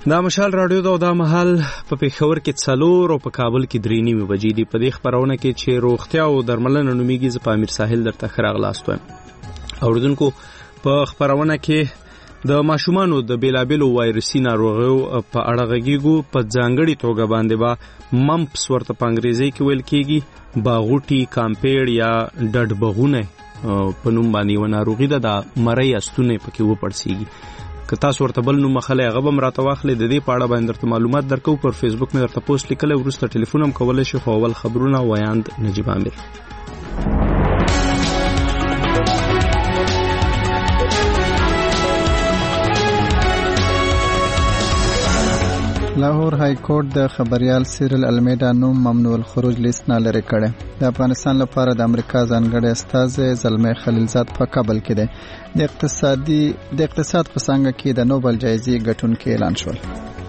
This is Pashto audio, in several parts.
دا مشال رادیو دا مهال په پېښور کې 4 او په کابل کې 3:30 بجې دي. په دې خبرونه کې چې روغتیا او درملنه نومیږي ز په امیر ساحل درته خراغلاست وایم. اوردونکو په خبرونه کې د ماشومانو د بیلابلو وایرسي ناروغیو په اړه غږیږو. په ځانګړي توګه باندې با ممپس ورته په انګریزي کې ویل کېږي، باغوټي، کامپیړ یا ډډ بغونه په نوم باندې و ناروغي ده. د مرۍ استونه پکې وپړسیږي. که تاسو ورته بل نوم مخله هغه به راته واخلئ. د دې په اړه باندې درته معلومات درکو. پر فیسبوک مې درته پوسټ لیکلی، وروسته ټلیفون هم کولی شي. خو اول خبرونه ویاند نجیب عامر. لاهور های کورټ د خبريال سیرل المیډا نوم ممنوع الخروج لیست نه لري کړي. د افغانستان لپاره د امریکا ځانګړی استازی زلمی خلیلزاد په کابل کې دی. د اقتصاد په څانګه کې د نوبل جایزې ګټونکي اعلان شول.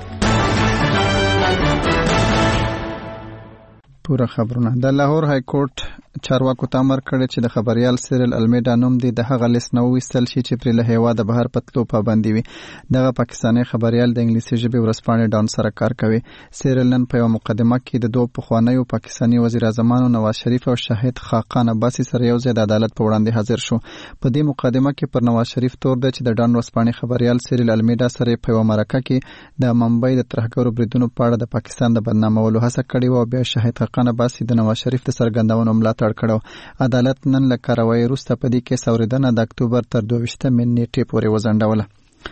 پورا خبرونه. د لاهور های کورټ چارواکو ته امر کړی چې د خبريال سیرل المیډا نوم د هغه لیست نه وایستل شي چې پر له هیواده بهر پتلو پابندي وي. دغه پاکستاني خبريال د انګلیسي ژبې ورسپانې ډان سره کار کوي. سیرل نن په یو مقدمه کې د دوه پخوانیو پاکستاني وزیر اعظمانو نواز شریف او شاهد خاقان عباسي سره یو ځای د عدالت په وړاندې حاضر شو. په دې مقدمه کې پر نواز شریف تور دی چې د ډان ورسپانې خبريال سیرل المیډا سره په یو مرکه کې د ممبئی د ترهګرو بریدونو په اړه د پاکستان د بدنامولو هڅه کړې و. بیا شاهد خاقان عباسي د نواز شریف د څرګندونو ملاتړ کړو. عدالت نن له کاروایی وروسته په دې کیس اورېدنه د اکتوبر تر 22 نیټې پورې وځنډوله.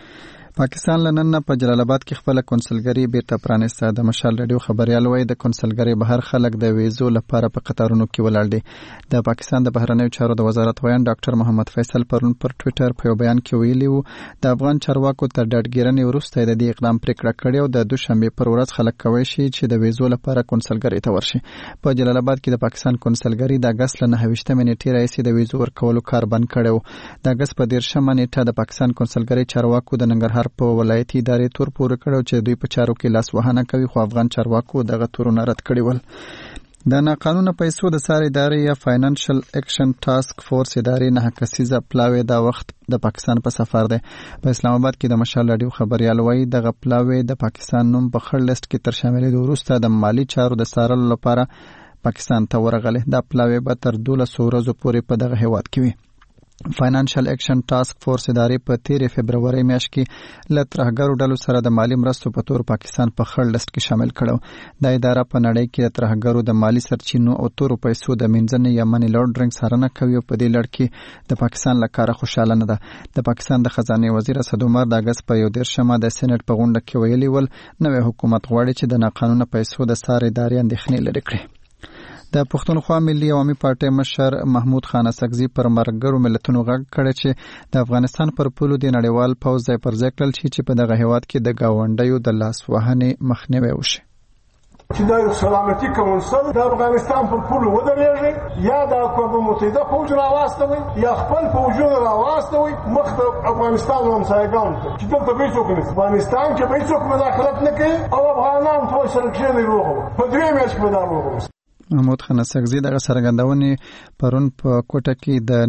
پاکستان لنن په جلال آباد کې خپل کنسولګری بیرته پرانیسته. د مشال رادیو خبريال وایي د کنسولګری بهر خلک د ویزو لپاره په قطارونو کې ولاړ دي. د پاکستان د بهرنیو چارو د وزارت ویان ډاکټر محمد فیصل پرون پر ټوئیټر په بیان کې ویلي وو د افغان چارواکو تر ډاډګیرنې وروسته د دې اقدام پریکړه کړې او د دوشنبه پر ورځ خلک کوي شي چې د ویزو لپاره کنسولګری ته ورشي. په جلال آباد کې د پاکستان کنسولګری د اگست له 29 نیټې راځي د ویزو ورکولو کار بند کړو. د اگست په 13 نیټه د پاکستان کنسولګری چارواکو د ننګرهار په ولایتي ادارې تور پورې کړو چې دوی په چارو کې لاس وهنه کوي، خو افغان چارواکو دغه تورونه رد کړي ول. د ناقانونه پیسو د ساري ادارې یا فاینانشل اکشن ټاسک فورس ادارې نه کسیزه پلاوی دا وخت د پاکستان په سفر دی. په اسلام آباد کې د مشال رادیو خبريال وایي دغه پلاوی د پاکستان نوم په خړ لیست کې تر شاملېدو وروسته د مالی چارو د څارلو لپاره پاکستان ته ورغلی. دا پلاوی به تر 12 ورځو پورې په دغه هیواد کې وي. فاینانشل اکشن ټاسک فورس ادارې په 13 فبرवरी میاشت کې له ترهګرو ډلو سره د مالی مرستو په تور پاکستان په خړ لیست کې شامل کړو. دا اداره په نړۍ کې د ترهګرو د مالی سرچینو او تورو پیسو د منځنۍ یا منی لانډرینګ څارنه کوي او په دې لړ کې د پاکستان لپاره خوشاله نه ده. د پاکستان د خزانه وزیر اسد عمر د اگست په 13 د سېنات په غونډه کې ویلي ول نوې حکومت غواړي چې د ناقانونه پیسو د ساري ادارې اندېښنې لري کړي. د پښتونخوا ملي عوامي پارټۍ مشر محمود خان اسکزي پر مرګرو ملتونو غږ کړی چې د افغانستان پر پولو د نړیوال پوځ ځای پر ځای کړل شي چې په دغه هیواد کې د گاونډیو د لاس وهنې مخنیوی وشي. چې د سلامتي کونسل د افغانستان پر پولو ودرېږي یا د اقوام متحده فوج راواستوي یا خپل فوجونه راواستوي مخ د افغانستان همسایګانو ته چې دلته به څوک نه افغانستان کې به څوک مداخلت نه کوي او افغانان ټول سره کښېني روغ په دوی میاشت کې به دا روغ. محمود خان اسکزي دغه څرګندونې پرون په کوټه کې د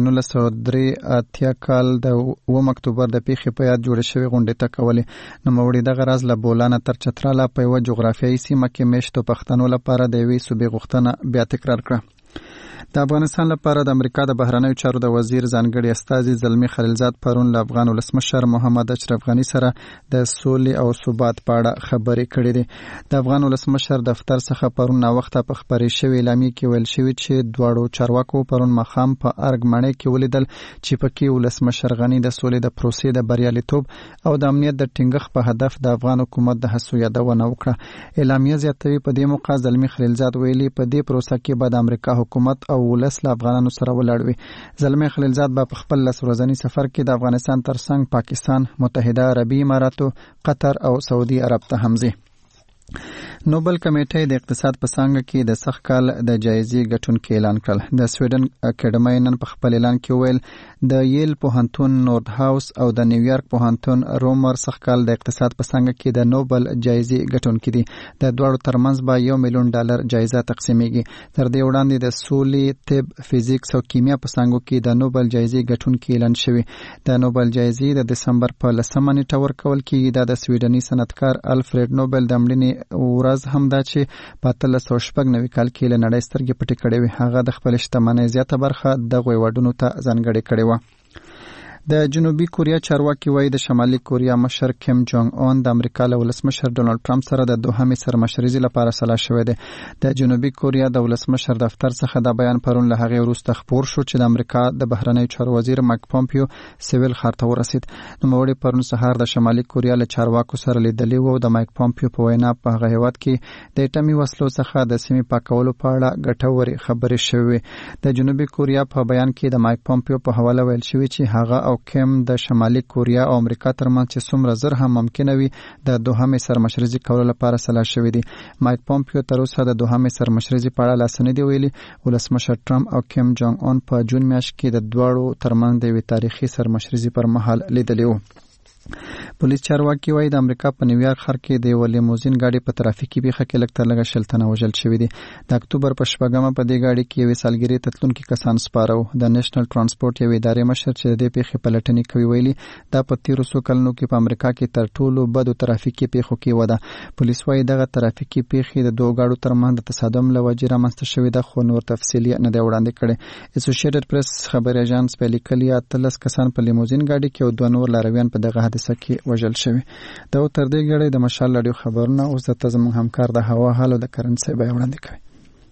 1983 کال د 9 اکتوبر د پیښې په یاد جوړ شوی غونډه ته کولې. نوموړي دغه راز له بولانه تر چتراله په یو جغرافیایي سیمه کې میشتو پښتنو لپاره د یوې صوبې غوښتنه بیا تکرار کړه. د افغانستان لپاره د امریکا د بهرنیو چارو د وزیر ځانګړي استازي زلمی خلیلزاد پرون له افغان ولسمشر محمد اشرف غنی سره د سولې او ثبات په اړه خبرې کړې دي. د افغان ولسمشر دفتر څخه پرون وخته په خبرې شوی اعلامیه کې ویل شوی چې دواړو چارواکو پرون مخام په ارګمنۍ کې ولیدل چې پکې ولسمشر غنی د سولې د پروسې د بریالیتوب او د امنیت د ټینګښت په هدف د افغان حکومت د هڅو یادونه وکړه. اعلامیه زیاتوي په دې موقع زلمی خلیلزاد ویلي په دې پروسه کې به د امریکا حکومت او ولس له افغانانو سره ولاړ وي. زلمی خلیلزاد به په خپل 10 ورځني سفر کې د افغانستان ترڅنګ پاکستان، متحده عربي اماراتو، قطر او سعودي عرب ته هم ځي. نوبل کمیټې د اقتصاد په څانګه کې د سخت کال د جایزې ګټونکي اعلان کړل. د سویډن اکیډمۍ نن په خپل اعلان کې ویل د ییل پوهنتون نورد هاوس او د نیویارک پوهنتون رومر سخت کال د اقتصاد په څانګه کې د نوبل جایزې ګټونکي دي. د دواړو ترمنځ به $1 ملیون جایزه تقسیمیږي. تر دې وړاندې د سولې، طب، فزیکس او کیمیا په څانګو کې د نوبل جایزې ګټونکي اعلان شوی. د نوبل جایزې د دسمبر په 10 نیټه ورکول کیږي. دا د سویډني صنعتکار الفرید نوبل د مړینې ورځ هم ده چې په 1896 کال کې له نړۍ سترګې پټې کړې وې. هغه د خپل شتمنۍ زیاته برخه دغو هیوادونو ته ځانګړې کړې وه. د جنوبي کوریا چارواکي وایي د شمالي کوریا مشر کیم جونګ اون د امریکا له ولسمشر ډونالد ټرمپ سره د دوهمې سرمشريزي لپاره سلا شوی دی. د جنوبي کوریا د ولسمشر دفتر څخه دا بیان پرون له هغې وروسته خپور شو چې د امریکا د بهرنیو چارو وزیر مایک پومپیو سیویل ښار ته ورسید. نوموړي پرون سهار د شمالي کوریا له چارواکو سره لیدلي وو. د مایک پومپیو په وینا په هغه هیواد کې د اټومي وسلو څخه د سیمې پاکولو په اړه ګټورې خبرې شوې. د جنوبي کوریا په بیان کې د مایک پومپیو په حواله ویل شوی چې هغه او کیم د شمالي کوریا او امریکا ترمنځ چې څومره زر هم ممکنه وي د دوهمې سرمشريزي کولو لپاره سلا شوی دی. مایک پومپیو تر اوسه د دوهمې سرمشريزي په اړه لاس نه دی ویلي. ولسمشر ټرمپ او کیم جونګ اون په جون میاشت کې د دواړو ترمنځ د یوې تاریخي سرمشريزي پر مهال لیدلي وو. پولیس چارواکي وایي د امریکا په نیویارک ښار کې د یوه لیموزین ګاډي په ترافیکي پیښه کې لږ تر لږه 60 تنه وژل شوي دي. د اکتوبر په 4 په دې ګاډي کې یوې سالګرې ته تلونکي کسان سپاره وو. د نېشنل ترانسپورټ یوې ادارې مشر چې د دې پیښې پلټنې کوي ویلي دا په تیرو څو کلونو کې په امریکا کې تر ټولو بدو ترافیکي پیښو کې وه ده. پولیس وایي دغه ترافیکي پیښې د دوه ګاډو ترمنځ د تصادم له وجې رامنځته شوې ده، خو نور تفصیل نه دی وړاندې کړی. اسوسییټډ پریس خبري اژانس په لیکلي 13 کسان په لیموزین ګاډي کې او 2 نور لارویان په دغه حادثه کې وژل شوي. دا تر دې غړي د مشال رادیو خبرونه اوس د زموږ همکار د هوا حال او د کرنسي بیان وړاندې کوي.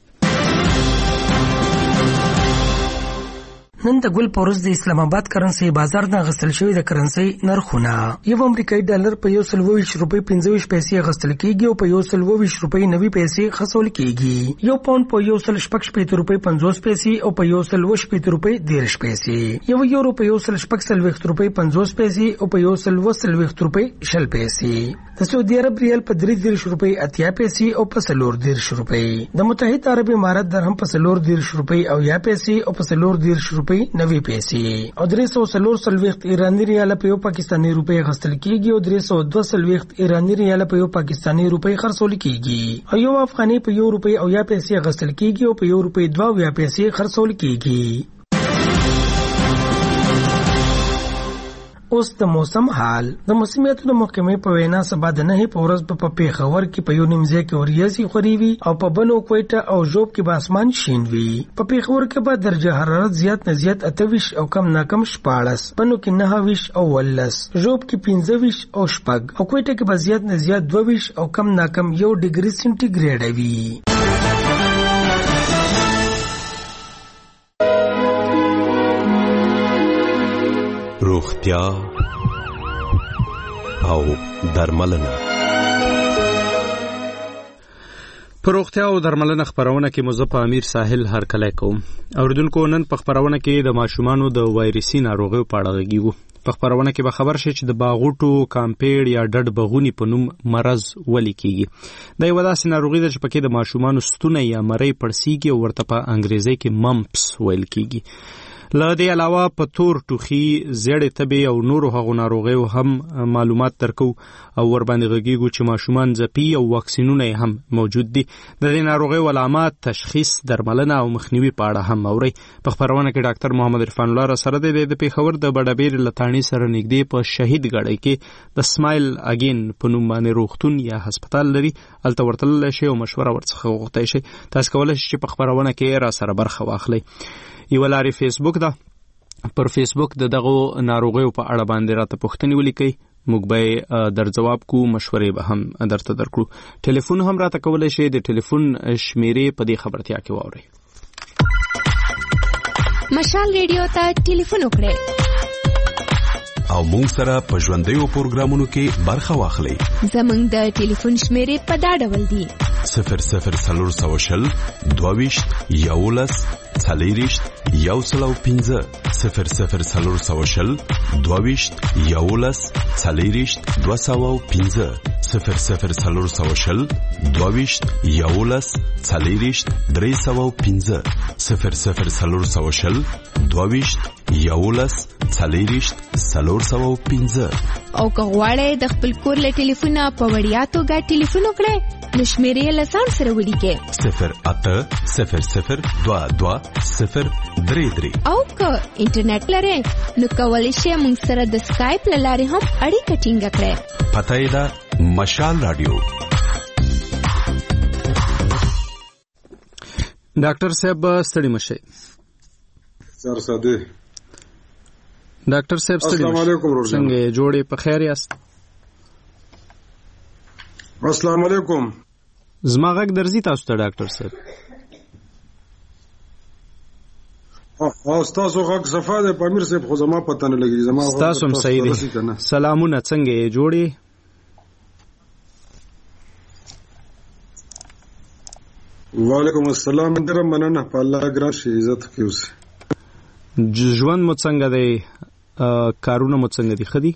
نن د ګل پورس د اسلام آباد کرنسي بازار نه غسل شوی د کرنسي نرخونه. یو امریکایي ډالر په 120 روپۍ 25 پیسې غسل کیږي او په 120 روپۍ 90 پیسې خرڅول کیږي. یو پاوند په 116 روپۍ 50 پیسې او په 120 روپۍ 10 پیسې. یو یورو په 116 روپۍ 50 پیسې او په 120 روپۍ 10 پیسې. د سعودي عرب ریال په 30 روپۍ 80 پیسې او په 40 روپۍ. د متحده عرب امارات درهم په 40 روپۍ او 10 پیسې او په 40 روپۍ 90 پیسې. او 340 ایرانی ریال په یو پاکستانی روپۍ غسل کیږي او 322 ایرانی ریال په یو پاکستانی روپۍ خرڅول کیږي. او یو افغاني په 1 روپۍ او 10 پیسې غسل کیږي او په 1 روپۍ 2 پیسې خرڅول کیږي. اوس د موسم حال. د موسمیاتو د محکمې په وینا سبا د 9 په ورځ په پیښور کې په یو نیمځای کې اوریځي خوري وي او په بنو کویټه او ژوب کې به اسمان شین وي. په پیښور کې به درجه حرارت زیات نه زیات 28 او کم نه کم 14، بنو کې 29 او 18، ژوب کې 15 او 6 او کویټه کې به زیات نه زیات 22 او کم نه کم 1 ډیګري سنټیګریډ وي. روغتیا او درملنه. په روغتیا او درملنه خبرونه کې مزه په امیر ساحل هرکلی کوم. اوریدونکو نن په خبرونه کې د ماشومانو د وایرسي ناروغیو په اړه غږیږو. په خبرونه کې به خبر شي چې د باغوټو، کامپیډ یا ډډ بغونی په نوم مرض ولې کیږي. دا یو داسې ناروغي ده چې پکې د ماشومانو ستونی یا مرۍ پړسیږي او ورته په انګریزي کې ممپس ویل کیږي. له دې علاوه په تور ټوخي، زیړې تبې او نورو هغو ناروغیو هم معلومات درکو او ورباندې غږیږو چې ماشومان ځپي او واکسینونه هم موجود دي. د دې ناروغیو علامات، تشخیص، درملنه او مخنیوي په اړه هم اورئ. په خبرونه کې ډاکټر محمد عرفان الله سره د پیښور د بډابیر لتاڼي سره نږدې په شهید ګړی کې د سمایل اگین په نوم باندې روغتون یا هسپتال لري. هلته ورتللی شئ او مشوره ورڅخه وغوښتی شئ. تاسو کولی شئ چې په خبرونه کې را سره برخه واخلئ. یو لارې فیسبوک ده. پر فیسبوک د دغو ناروغیو په اړه باندې راته پوښتنې ولیکئ. موږ به در جواب کو، مشورې به هم درته درکړو. ټلیفون هم راته کولی شئ. د ټلیفون شمیرې په دې خبرتیا کې واورئ. مشال ریډیو ته ټلیفون وکړئ او موږ سره په ژوندیو پروګرامونو کې برخه واخلئ. زموږ د ټلیفون شمیرې په دا ډول دي: 0040 22 11 40 115 0040 22 11 40 215 0040 22 11 40 315 0040 22 11 40 315 او که غواړئ د خپل کور له ټلیفونه په وړیا توګه ټلیفون وکړئ نو شمیرې له ځان سره ولیکئ 080022 او که انټرنیټ لرئ نو کولی شئ موږ سره د سکایپ له لارې هم اړیکه ټینګه کړئ. پته یې ده مشال رادیو. ډاکټر صاحب ستړي مشئ. سر ساده ډاکټر صاحب ستړي السلام علیکم روزان څنګه جوړې په خیر یاست؟ السلام علیکم. زما غږ درځي تاسو ته ډاکټر صاحب؟ او تاسو غږ صفه ده پامیر صاحب خو زما پته نه لګي زما تاسو هم صحیح دي. سلامونه څنګه جوړې؟ وعلیکم السلام. ډیره مننه په الله ګران شي عزت کې اوس. ژوند مو څنګه دی؟ کارونه مو څنګه دي؟ ښه دي؟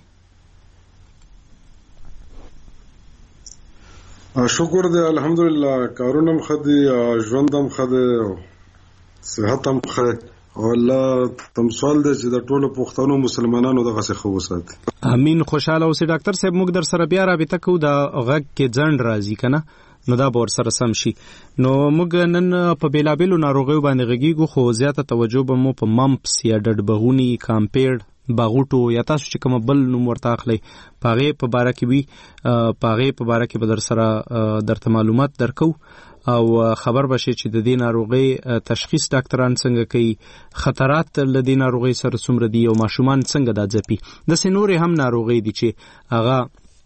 شکر دی الحمدلله. کارونه هم ښه دي، ژوند هم ښه دی، صحت هم ښه. الله تم سوال دی چې د ټولو پښتنو مسلمانانو دغه څه خو وساتي. امین. خوشاله اوسئ ډاکټر صاحب. موږ در سره بیا رابطه کوو. دا غږ کې ځنډ راځي کنه نو دا به ورسره سم شي. نو موږ نن په بیلابیلو ناروغیو باندې غږیږو خو زیاته توجه به مو په ممپس یا ډډبغوني، کامپیړ، باغوټو یا تاسو چې کوم بل نوم ورته اخلئ پاغې په باره کې وي پاغې په باره کې به در سره درته معلومات درکو او خبر بشي چې د دې ناروغي تشخیص ډاکټران څنګه کوي، خطرات له دې ناروغي سره څومره دي او ماشومان څنګه دا ځپي. داسې نورې هم ناروغي دي چې هغه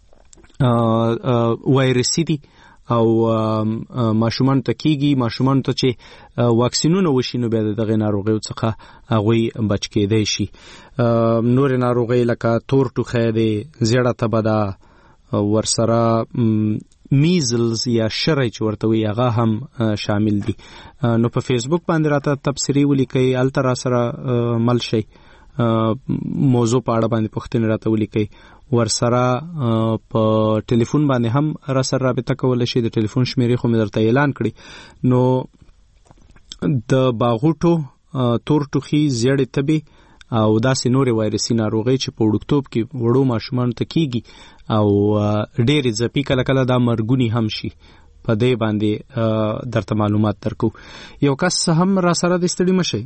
وایرسي دي او ماشومان ته کیږي. ماشومان ته چې واکسینونه وشي نو بیا دغه ناروغیو څخه هغوی بچ کېدای شي. نورې ناروغۍ لکه تور ټوخی دی، زیړه تبه ده، ورسره میزلز یا شری چې ورته وي هغه هم شامل دي. نو په فیسبوک باندې راته تبصرې ولیکئ، هلته را سره مل شئ، موضوع په اړه باندې پوښتنې راته ولیکئ. ورسره په ټلیفون باندې هم را سره رابطه کولی شي. د ټلیفون شمیرې خو مې درته اعلان کړي. نو د باغوټو، تور ټوخي، زیړې تبې او داسې نورې وایرسي ناروغۍ چې په وړوکتوب کې وړو ماشومانو ته کیږي او ډېرې ځپي، کله کله دا مرګونی هم شي، په دې باندې درته معلومات درکو. یو کس هم را سره د ستړي مشئ.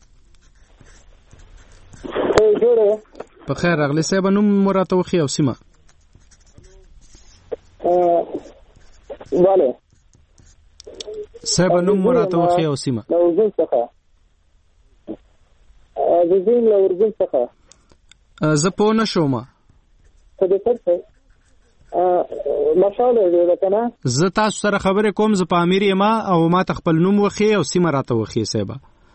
په خیر راغلی صاحب. نوم مو راته وښیئ او سیمه. بله صاحب نوم مو راته وښیئ او سیمه. له اردن څخه. زه له اردن څخه. زه پوه نه شوم. څه دې څه مشاله دې کنه. زه تاسو سره خبرې کوم. زه په امیر یم او ما ته خپل نوم وښیئ او سیمه راته وښیئ صاحب.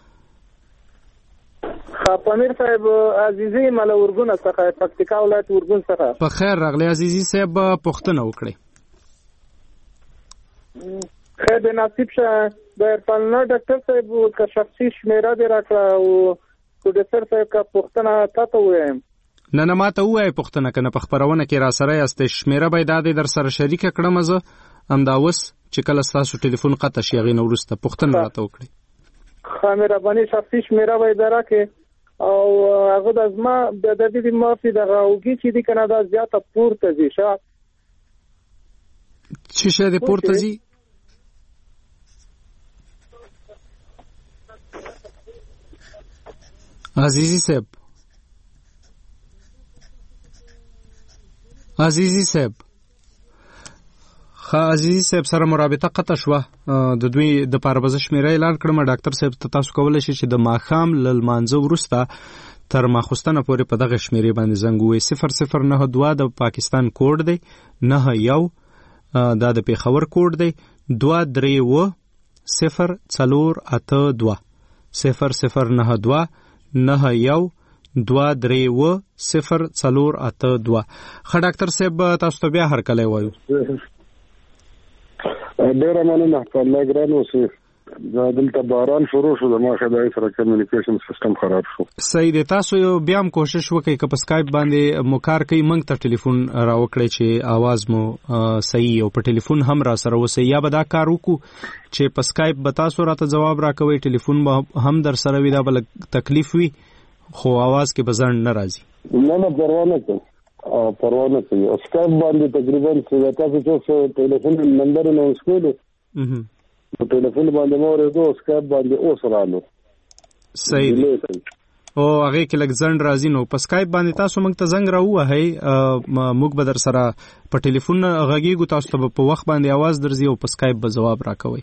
پامیر صاحب عزیزی مال ورګون څخه، پکتیکا ولایت ورګون څخه. په خیر راغلی عزیزی صاحب. پوښتنه وکړئ. خیر د نصیب شه د پالنا ډاکټر صاحب کا شخصي شمیره دې راکړه او ډاکټر صاحب کا پوښتنه تاسو وایم. نه ما ته وایي پوښتنه کنه په خبرونه کې را سره یاست. شمیره به دا در سره شریک کړم زه همدا اوس چې کله تاسو ټلیفون قطع شي هغې نه وروسته پوښتنه راته وکړئ. خامره باندې شخصي شمیره به دا راکې او هغه د ازما د دې مافي د غوږی چې د کانادا زیاته پورته دي شه چې د پورته دي. عزیزی صاحب عزیزی صاحب سره مرابطه قطع شوه. د دوی د پاره شمیره اعلان کړم. ډاکټر صاحب تاسو کولی شئ چې د ماښام له لمانځه وروسته تر ماخوستنه پورې په دغه شمیرې باندې زنګ ووهئ. 0092 د پاکستان کوډ دی، 91 دا د پیښور کوډ دی، 231 0482 0092 91 231 0482. ښه ډاکټر صاحب تاسو ته بیا هرکلی وایو. ډېر مننه په لګران اوسه دا دلته باران شروع شو د ما خدای سره کمیونیکیشن سیستم خراب شو. صحیح دی. تاسو یو بیا هم کوشش وکړئ که په سکایپ باندې مو کار کوي موږ ته ټلیفون راوکړئ چې आवाज مو صحیح او په ټلیفون هم را سره وسی یا به دا کار وکړو چې په سکایپ به تاسو راته جواب راکوي ټلیفون به هم در سره وي دا بل تکلیف وي خو आवाज کې بزن نه راځي. نه پروا نه کوي سکایپ باندې تقریبا چې تاسو څو ټلیفون نمبر نو وسکولو په ټلیفون باندې مو ورته سکایپ باندې اوس رالو. صحیح دی. او هغه کې لږ ځند راځي نو په سکایپ باندې تاسو موږ ته زنګ راوهئ موږ به در سره په ټلیفون غږیږو تاسو ته په وخت باندې आवाज درځي او په سکایپ به جواب راکوي.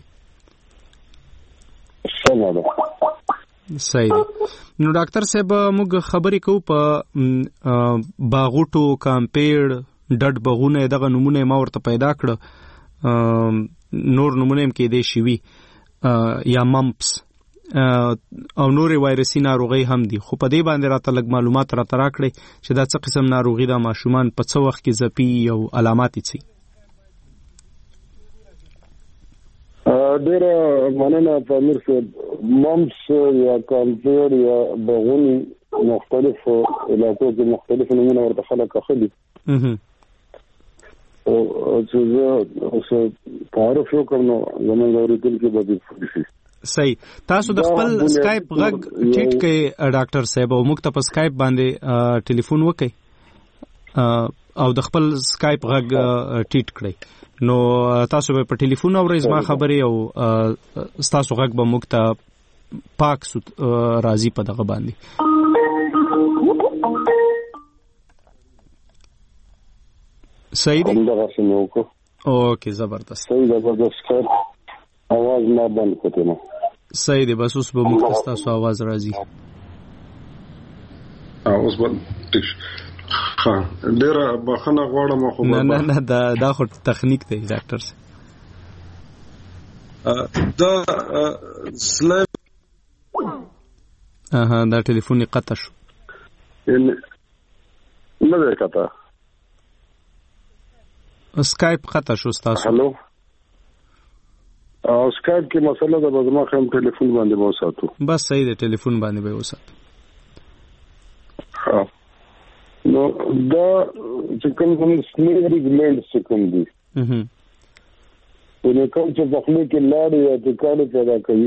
صحیح دی. نو ډاکټر صاحب موږ خبرې کوو په باغوټو کامپیړ ډډ بغونه دغه نمونه ما ورته پیدا کړ نور نمونه هم کې دی شوي یا ممپس او نور وایرسي ناروغي هم دي خو په دې باندې راته لږ معلومات راته راکړئ چې دا څه قسم ناروغي ده ماشومان په څه وخت کې ځپي او علامات یې څه. ډېره مننه امیر صاحب. ممپس یا کامپیر یا بغونی مختلفو علاقو کې مختلف نمونه ورته خلک اخلي او چې زه تعارف وکړم نو زموږ اورېدونکي به دې شي. صحیح. تاسو د خپل سکایپ غږ ټیټ کړئ ډاکټر صاحب او موږ ته په سکایپ باندې ټلیفون وکړئ او د خپل سکایپ غږ ټیټ کړئ نو تاسو به په ټلیفون اورئ زما خبرې او تاسو غږ به موږ ته پاک راځي په دغه باندې. صحیح دی. اوکې زبردست. आवाज ما بند کړئ نو. صحیح دی. بس اوس به موږ ته تاسو आवाज راځي. اوس به ټیک ښه ډېره بخښنه غواړم خو نه دا خو تخنیک دی ډاکټر صاحب. دا سلایپ دا ټلیفون قطع شو. نه دی قطع. سکایپ قطع شو تاسو. هلو سکایپ کې مسله ده به زما خام ټلیفون باندې به وساتو. بس صحیح دی ټلیفون باندې به وساتو. نو دا چې کوم سلیوري ګلینډ چې کوم دي نو کوم چې په خولې کې لاړې یا ټکاړې پیدا کوي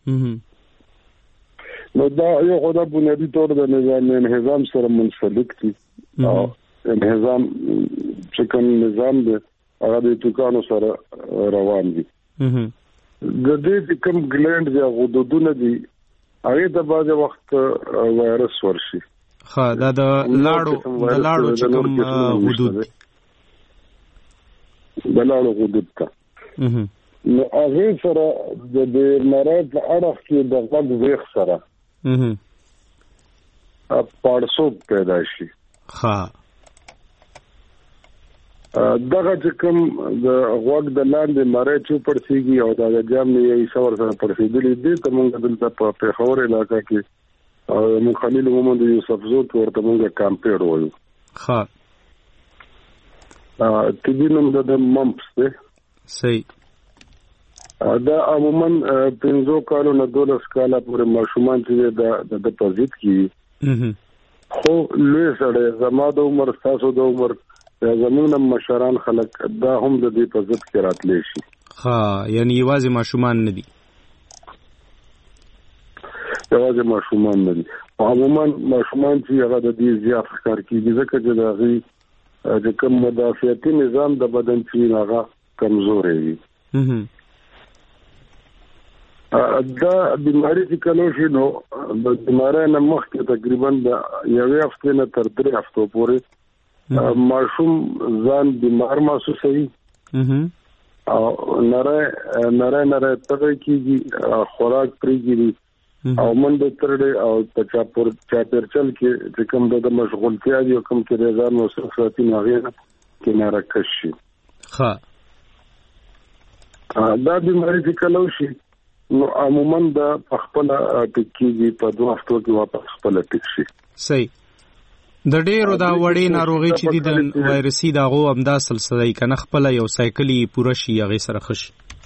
نو دا یو خو بنیادي طور د نظام سره منسلک دي او نظام چې کوم نظام دی هغه د ټکانو سره روان دي. د دې کوم ګلینډ یا غدودونه دي هغه د بعض وخت وایرس ورشي. ها دا د لاړو چې کوم غدود د لاړو غدود ته نو هغه سره د مرض په اړه کې د غږ ویښ سره پړسوب پیدا شي. ها دغه چې کوم د غوږ د لاندې مری چوپړسیږي او د جام نه یې څور سره پړسیدلې دي ته موږ دلته په پیښور علاقې کې او موږ خلیل محمد یوسف زو ورته موږ کامپیر وایو. ها طبي نوم د ممپس دی. صحیح. دا عموما 15 کالو نه 12 کاله پورې ماشومان چې د پوزیټ کی خو لوی سره زما د عمر تاسو د عمر زمونږ مشران خلک دا هم د دې په ضد کې راتلی شي. ها یعنی یوازې ماشومان نه دي. یوازې ماشومان نه دي. عموما ماشومان چې هغه د دې زیات ښکار کیږي ځکه چې د هغې د کوم مدافعتي نظام د بدن چې هغه کمزوری وي. دا بیماری چې کله شي نو د بیماری نه مخکې تقریبا د یوې هفتې نه تر 3 هفتو پورې ماشوم ځان بیمار محسوسوي او نره تغیر کیږي خوراک پریږدي او منډه ترډه او په چاپیرچل کې چې کوم د مشغولتیا دی کوم کې د ځان مصرفاتي ناغې کې ناراکش شي. ها دا بیماری چې کله شي نو عموما د خپل ټکیږي په 2 هفتو کې واپس خپل ټک شي. صحیح. د ډېرو دا وړې ناروغي چې د وایرسي داغو همدا سلسله کنه خپل یو سایکلی پوره شي هغه سره خش.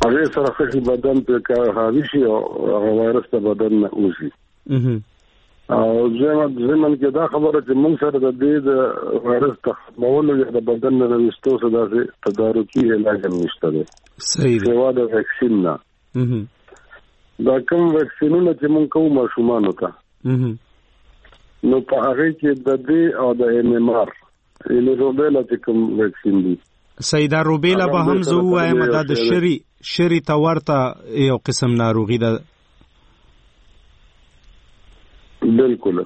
هغه سره خشي بدن په حاوی شي او هغه وایرس ته بدن نه اوسي. او زمون کې دا خبره چې موږ سره د دې د وایرس تخمولو یا د بدن نه وستو سره د تدارکي علاج نشته دی. صحیح دی. سوا د ویکسین نه. دا کوم ویکسینونه چې موږ کوو ماشومان ته نو په هغه کې د دې او د MMR یعنی روبیلا چې کوم ویکسین دی. سیدا روبیلا به هم زه وایم دا د شری ته ورته یو قسم ناروغي ده. بالکل.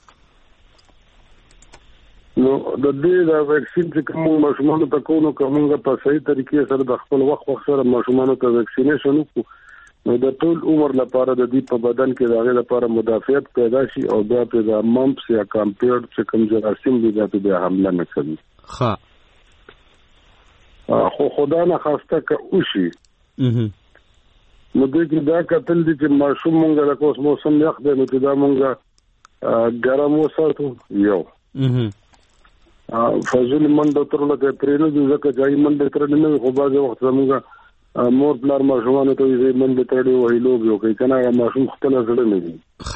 نو د دې د ویکسین چې کوم ماشومان ته کوو کومه په صحیح طریقې سره د خپل وخت سره ماشومان ته ویکسینیشن وکړو نو د ټول عمر لپاره د دې په بدن کې دغه لپاره مدافعت پیدا شي او بیا په د ممپس یا کمپیوټر چې کوم جراثیم دي د بیا حمله نه کوي. خو خدا نه خواسته که وشي نو دوی کې دا کتل دي چې ماشوم مونږ د کوم موسم یخ دی نو چې دا مونږ ګرم وساتو یو فزول منډه ترله د پرېنو ځکه چې منډه ترله نه خو باز وخت زموږ مور پلار ماشومان ته یې منډه ترله وایي لوب یو کوي کنه ماشوم خپل زړه نه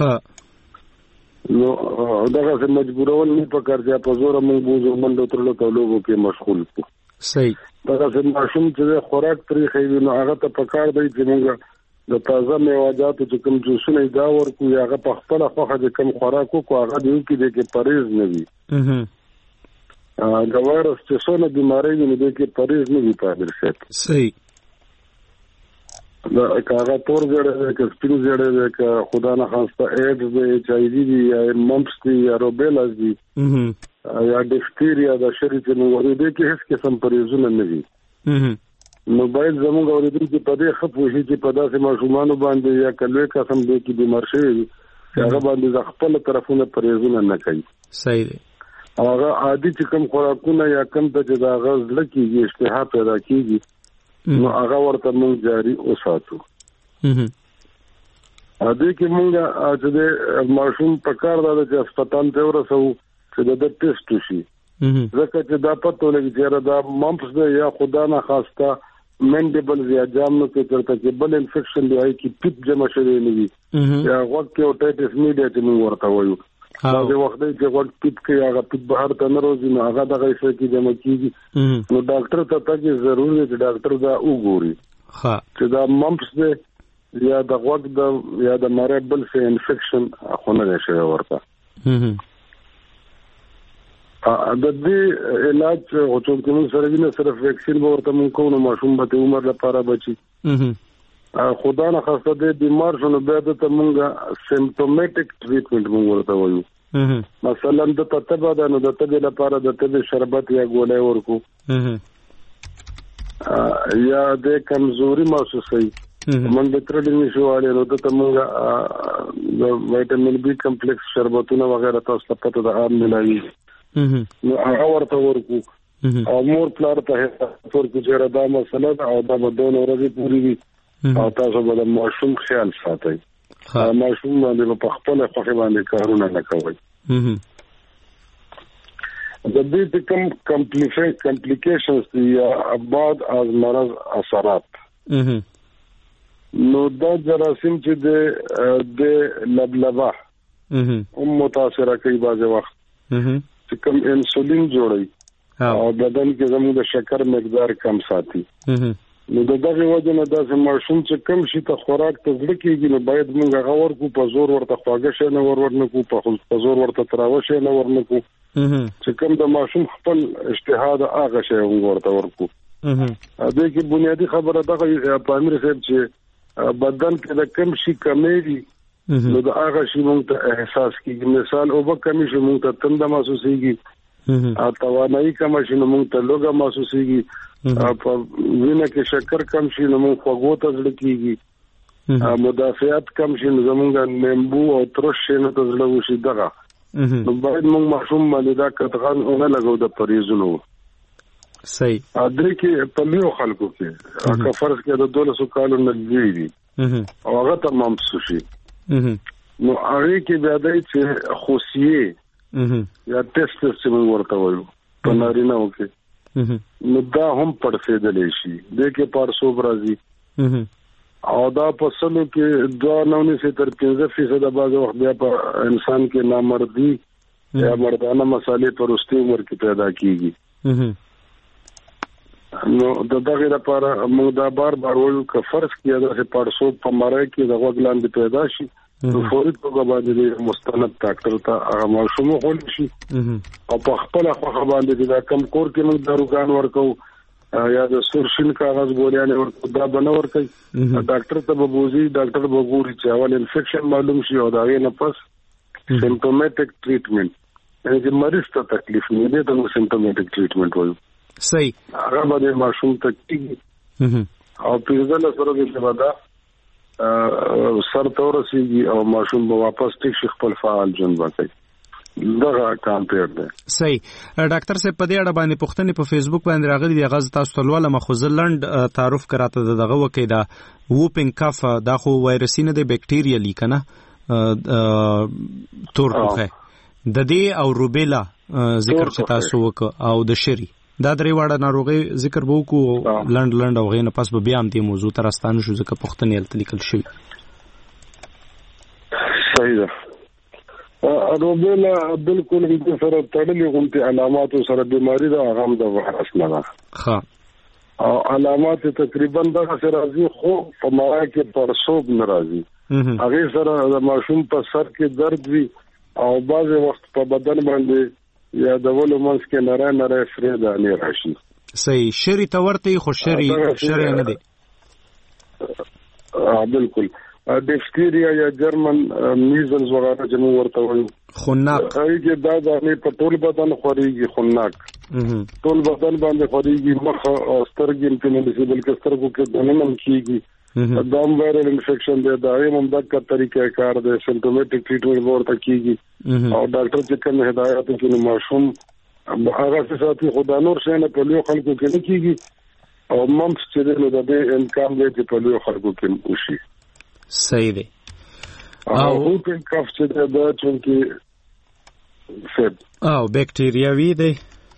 دي نو دغه څه مجبورول نه پکار چې په زور مونږ بوزو منډه ترله ته لوب کې مشغول کو. صحیح. دغه څه ماشوم چې خوراک پرې خېږي نو هغه ته پکار دی چې موږ د تازه میوه‌جاتو چې کوم جوسونه دا ورکو یا هغه په خپل خوخه چې کوم خوراک کو هغه دی کې پرهیز نه وي. دا وایرس چې څونه بیماری نه دي کې پرهیز نه وي پاتې شي. صحیح. دا هغه تور جوړه کې سپین جوړه ده چې خدا نه خواسته ایډز دی HIV دی یا ممپس دی یا روبیلا دی یا ډیفتیریا د شری چې نو ورته کې هیڅ قسم پرهیزونه نه دي. نو باید زموږ اوریدونکو په دې خپو شي چې په داسې ماشومان باندې یا کلوې قسم دې کې بیمار شي هغه باندې خپل طرفونه پرهیزونه نه کوي. صحیح دی. هغه عادي چې کوم خوراکونه یا کوم ته چې دا غوړ لکه اشتها پیدا کیږي نو هغه ورته موږ جاری وساتو. ا دې کې موږ چې ماشوم په کار دا چې هسپتال ته ورسو چې د ټیسټ شي ځکه چې دا پته لګي چې دا ممپس دی یا خدا نه خواسته منډیبل یا جامنو کې ترته کې بل انفیکشن دی چې پیپ جمع شوی نه وي یا وقت کې اوټایټس میډیا چې موږ ورته وایو دا د وخت چې وقت پیپ کې هغه پیپ بهر ته نه روزي نو هغه دغه څه کې جمع کیږي نو ډاکټر ته تاسو ضروري چې ډاکټر دا وګوري چې دا ممپس دی یا د وقت د یا د مریبل څه انفیکشن خونه شوی ورته. د دې علاج او چې کوم سره ویني صرف ویکسین به ورته مونږ کوو نو ماشوم به عمر لپاره بچي. خدا نه خواسته د بیمار شنو بیا ته مونږه سیمپټومټیک ټریټمنټ مونږ ورته وایو. مثلا د تبه د نو د تبه لپاره د تبه شربت یا ګولۍ ورکو یا د کمزوري محسوسي مونږ د ترډینګ شوالي نو ته مونږه د وټامین بي کمپلیکس شربتونه وغیرہ تاسو ته د عام ملایي نو هغه ورته ورکو او مور پلار ته ورکو چې دا مسله او دا بدون ورځي پوری وي او تاسو به د ماشوم خیال ساتئ. ماشوم باندې په خپل خوښه باندې کارونه نه کوي. د دې کوم کمپلیکیشنز یا بعد از مرض اثرات نو دا جراثیم چې د لبلبه متاثره کوي بعض وخت چې کوم انسولین جوړي او بدن کې زموږ د شکر مقدار کم ساتي نو دغه وجه نه د ماشوم چې کم شي ته خوراک ته ځل کېږي نو باید موږ غوړ کو په زور ورته خواږه شي نه ورنه کو په زور ورته تراوه شي نه ورنه کو چې کوم د ماشوم خپل اجتهاد هغه شی ورته ورکو. دا کې بنیادی خبره دغه پامیر صاحب چې بدن کې د کم شي کمیږي نو دا هغه شی مونږ ته احساس کیږي. مثال او کمی شي مونږ ته تنده محسوسيږي او توانایي کم شي نو مونږ ته لوګه محسوسيږي په وینه کې شکر کم شي نو مونږ خوږو ته ځل کیږي مدافعت کم شي نو زمونږ نیمبو او ترش شي نو ته ځل وشي دغه نو باید مونږ ماشوم باندې دا کتغان نه لګو د پریزونو. صحیح. ادري کې په لیو خلکو کې هغه فرض کې د 200 کالو نه دی او هغه ته ممپس شي نو هغه کې بیا د چې خوسیه یا ټیسټ چې موږ ورته وایو په نارینه وکي نو دا هم پړسېدلې شي د کې پارسو برازي او دا په سلو کې 2.9 تر 15% بعض وخت بیا په انسان کې نامردي یا مردانه مسالې په وروستي عمر کې پیدا کیږي. نو دغه لپاره موږ دا بار وایو چې فرض کیږي چې پارسو په مړای کې د غوږ لاندې پیدا شي نو فوري توګه باندې مستند ډاکټر ته هغه ماشوم خول شي او په خپل خوا باندې دا کم کور کې موږ داروګان ورکو یا د سورشین کاغذ ګولیاں ورکو دا بنور کوي ډاکټر ته به بوزي ډاکټر به ګوري چې اول انفیکشن معلوم شي او دا یې نه پس سیمپټومټک ټریټمنٹ یعنی چې مریض ته تکلیف نه دی ته سیمپټومټک ټریټمنٹ وایو. صحیح. هغه باندې ماشوم ته کیږي او پیژل سره د ودا سر تورسيږي او ماشوم به واپس ټیک شي خپل فعال ژوند وکړي. دغه کام پیر دی. صحیح. ډاکټر صاحب په دې اړه باندې پوښتنه په فیسبوک باندې راغلي دی غز تاسو ته ولله مخزلند تعارف کراته دغه وکي دا ووپینګ کاف دا خو وایرسي نه دی بکټیریا لیکنه تور ټوخه د دې او روبیلا ذکر چې تاسو وک او د شری دا درې واړه ناروغي ذکر وو کو لند او غینه پس به بیا هم دې موضوع تر استانه شو ځکه پښتنې الته لیکل شوی. صحیح ده. روبیلا بالکل د سره تړلې غونټه علامات سره بیماری ده هغه هم د وایرس نه ده. ها او علامات تقریبا دغه سره راځي خو په مړای کې پرسوب ناراضي هغه سره د ماشوم په سر کې درد وي او بعض وخت په بدن باندې یا د ولو منځ کې نره فرې دانې راشي. صحیح. شری ته ورته خو شری نه دی. بالکل. ډیفټیریا یا جرمن میزلز وغیرہ چې موږ ورته وایو خناق هغه کې دا د په ټول بدن خوريږي خناق ټول بدن باندې خوريږي مخ او سترګې په نسبت بلکې سترګو کې دننه کیږي دام وایرل انفیکشن دی دا هم دغه طریقې کار دی سیمپټومټک ټریټمنټ ورته کیږي او ډاکټر چې کوم هدایت کوي ماشوم هغه څه ساتي خدای نور شنه په لیو خلکو کې نه کیږي او ممس چې د دې امکان دی چې په لیو خلکو کې وشي. صحیح دی. او ووپینګ کاف چې دا چې سب او بکټیریاوي دی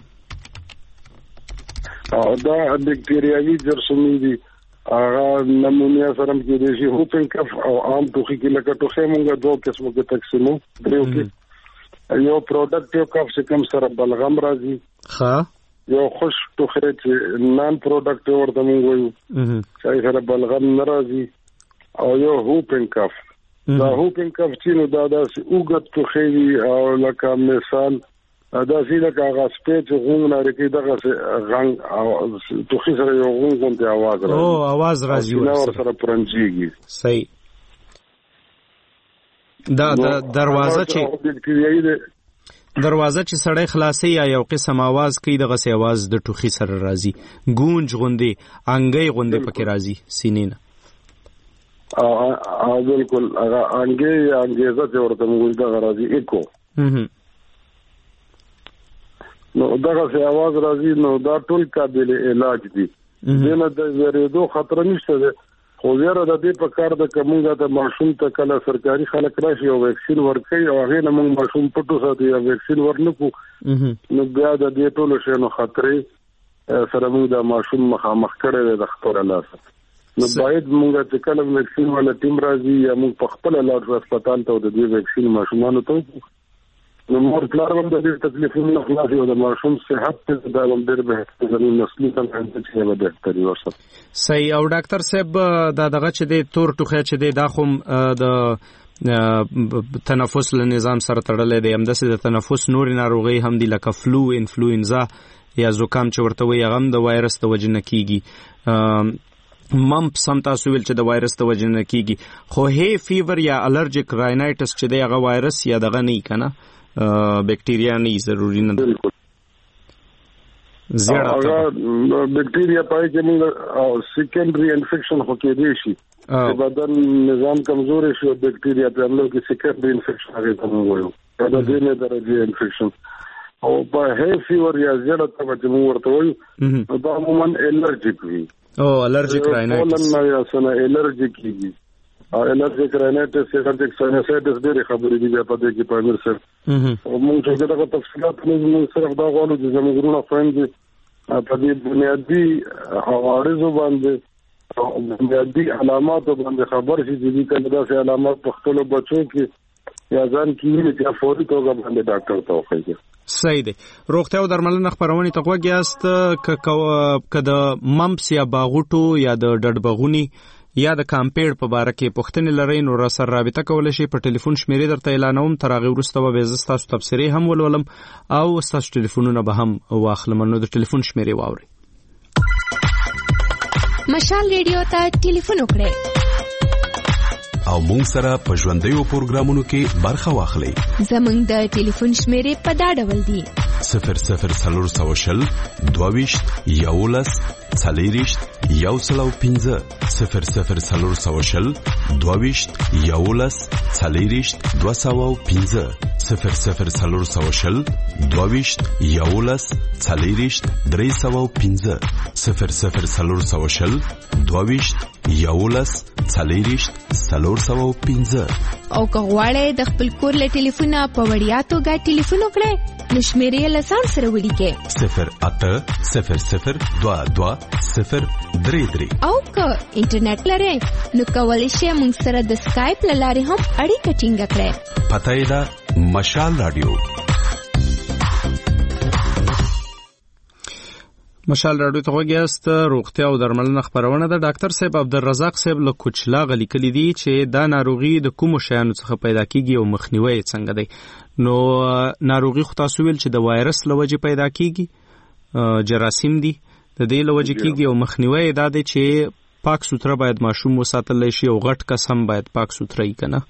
او دا بکټیریاوي جرثومي دي هغه نمونیا سره کې دي چې ووپینګ کاف او عام ټوخي کې لکه ټوخه مونږه دوه قسمه کې تقسیمو درو کې یو پروډکټیو کاف چې کوم سره بلغم راځي ها یو خوش ټوخه چې نان پروډکټیو ورته مونږ وایو چې سره بلغم ناراضي او یو هوپینګ کاف دا هوپینګ کاف چې نو دا داسې اوږد ټوخی او لکه مثال دا چې لکه هغه سپېچ غوږ لري کې دغه غږ او ټوخی سره یو غوږ ته आवाज راځي او आवाज راځي ور سره پرنجيږي. صحیح. دا دروازه چې سړی خلاصي یا یو قسم आवाज کوي دغه سي आवाज د ټوخي سره راځي ګونج غوندي انګي غوندي پکې راځي سینې نه بالکل هغه انګیزه چې ورته موږ دا راځي اکو نو دغه څه आवाज راځي نو دا ټول قابل علاج دي دنه د ورېدو خطر نشته خو زیاده د دې په کار د کومه د ماشوم ته کله سرکاري خلک راشي او ویکسین ورکړي او هغه نه موږ ماشوم پټو ساتي او ویکسین ورنکو نو بیا د دې ټولو شنو خطرې سره موږ د ماشوم مخامخ کړي د خطر لاسه نو باید موږ چې کله ویکسین ولا ټیم راځي یا موږ په خپل لاړ هسپتال ته د دې ویکسین ماشومانو ته نو مور پلار هم د دې تکلیفونو نه خلاصي او د ماشوم صحت ته د ډېر به ضروري نسلي څنګه چې به بهتري ورسره. صحیح. او ډاکټر صاحب دا دغه چې د تور ټوخه چې د داخوم د تنفس له نظام سره تړلې دی همداسې د تنفس نور ناروغي هم دي لکه فلو انفلوئنزا یا زکام چې ورته وي هغه هم د وایرس د وجې نه کیږي ممپس هم تاسو ویل چې د وایرس د وجې نه کیږي خو هی فیور یا الرجیک راینایټس چې دی هغه وایرس یا دغه نه کنه بکټیریا نه ضروري نه بالکل زیاده بکټیریا پای کې موږ او سیکنډري انفیکشن هو کې دي شي چې بدن نظام کمزور شي او بکټیریا په عملو کې سیکنډري انفیکشن هغه ته موږ وایو دا د دې درجه انفیکشن او په هی فیور یا زیاده ته چې موږ ورته وایو دا عموما الرجیک وي او الرجیک راینایټس ولن یا سنه الرجیک کیږي او الرجیک راینایټس الرجیک ساینسایټس ډېر خبرې دي په دې کې په امر سره او موږ چې دا تفصیلات موږ صرف دا غواړو چې زموږ غوړه فرند په دې بنیادی حوالو باندې بنیادی علامات باندې خبر شي چې کله داسې علامات په خپل بچو کې یا ځان کې چې فوري توګه باندې ډاکټر ته وخیږي. صحیح دی. روغتیا او درملنه خبرونه ته وګیاست که د ممپس یا باغوټو یا د ډډبغونی یا د کامپیډ په باره کې پوښتنې لرئ نو را سره رابطه کولی شئ. په ټلیفون شمیرې درته اعلانوم، تر هغې وروسته به زه ستاسو تبصرې هم ولولم او ستاسو ټلیفونونه به هم واخلم. نو د ټلیفون شمیرې واورئ. مشال ریډیو ته ټلیفون وکړئ او مونږ سره په ژوندیو پروګرامونو کې برخه واخلئ. زمونږ د ټلیفون شمیرې په دا ډول دي: 00420 22 11 40 105 00420 22 11 40 205 00420 22 11 40 305 00420 22 11 40 305. او که غواړئ د خپل کور له ټلیفونه په وړیا توګه ټلیفون وکړئ نو شمیرې له ځان سره ولیکئ 0800 22 033. او که انټرنیټ لرئ نو کولی شئ موږ سره د سکایپ له لارې هم اړیکه ټینګه کړئ. پته یې ده مشال رادیو. مشال رادیو ته وګیاست. روغتیا او درملنه خبرونه ده. ډاکټر صاحب عبدالرزاق صاحب له کوچلاغ لیکلي دي چې دا ناروغي د کومو شیانو څخه پیدا کیږي او مخنیوي یې څنګه دی. نو ناروغي خو تاسو ویل چې د وایرس له وجې پیدا کیږي، جراثیم دي د دې له وجې کیږي او مخنیوي یې دا دی چې پاک سوتره باید ماشوم وساتلی شي او غټ کس هم باید پاک سوتره یې کنه.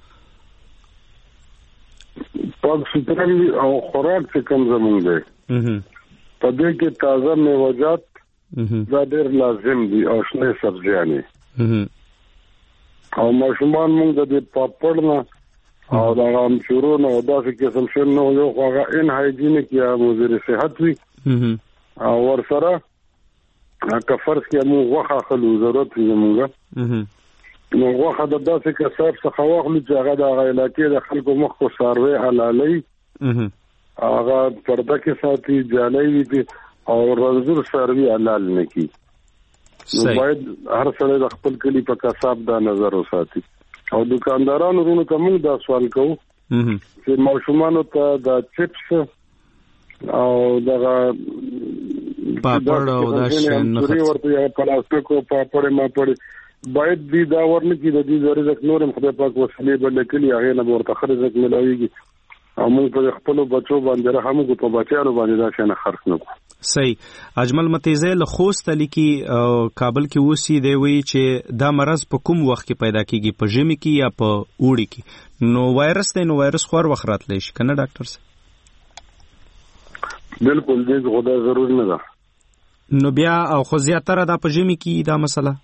پاک سوتره او خوراک چې کوم زمونږ دی په دې کې تازه میوه‌جات دا ډېر لازم دي او شنه سبزیانې او ماشومان موږ د دې پاپړ نه او دا امچورو نه او داسې قسم شي نو یو هغه ان هایجینیک یا مضر صحت وي او ورسره که فرض کې موږ غوښه خلو ضرورت وي موږ نو غوښه د داسې کسب څخه واخلو چې هغه د هغه علاقې د خلکو مخ کو ساروي حلالي هغه پرده کې ساتي جالي وي او رنځور ساروي حلال نه کی. نو باید هر سړی د خپل کلی په کسب دا نظر وساتي. او دکاندارانو ورونو ته موږ دا سوال کوو چې ماشومانو ته د چپس او دغه پاپړ او دا شین نه ورته یا پلاستیکو پاپړ ما پړ باید دی دا ورنه کې د دې رزق نورم خدای پاک وسلې بل کلی هغه نه ورته رزق ملایږي او موږ په خپل بچو باندې رحم وکړو په بچیانو باندې دا شنه خرڅ نه کو. صحیح. اجمل متیزه له خوست لیکي کابل کې اوسي دی وی چې دا مرض په کوم وخت کې پیدا کیږي، په ژمي کې یا په اوړي کې؟ نو وایرس دی، نو وایرس خور وخت راتلی شي کنه ډاکټر صاحب؟ بالکل دې خدا ضرور نه ده. نو بیا او خو زیاتره دا په ژمي کې دا مسله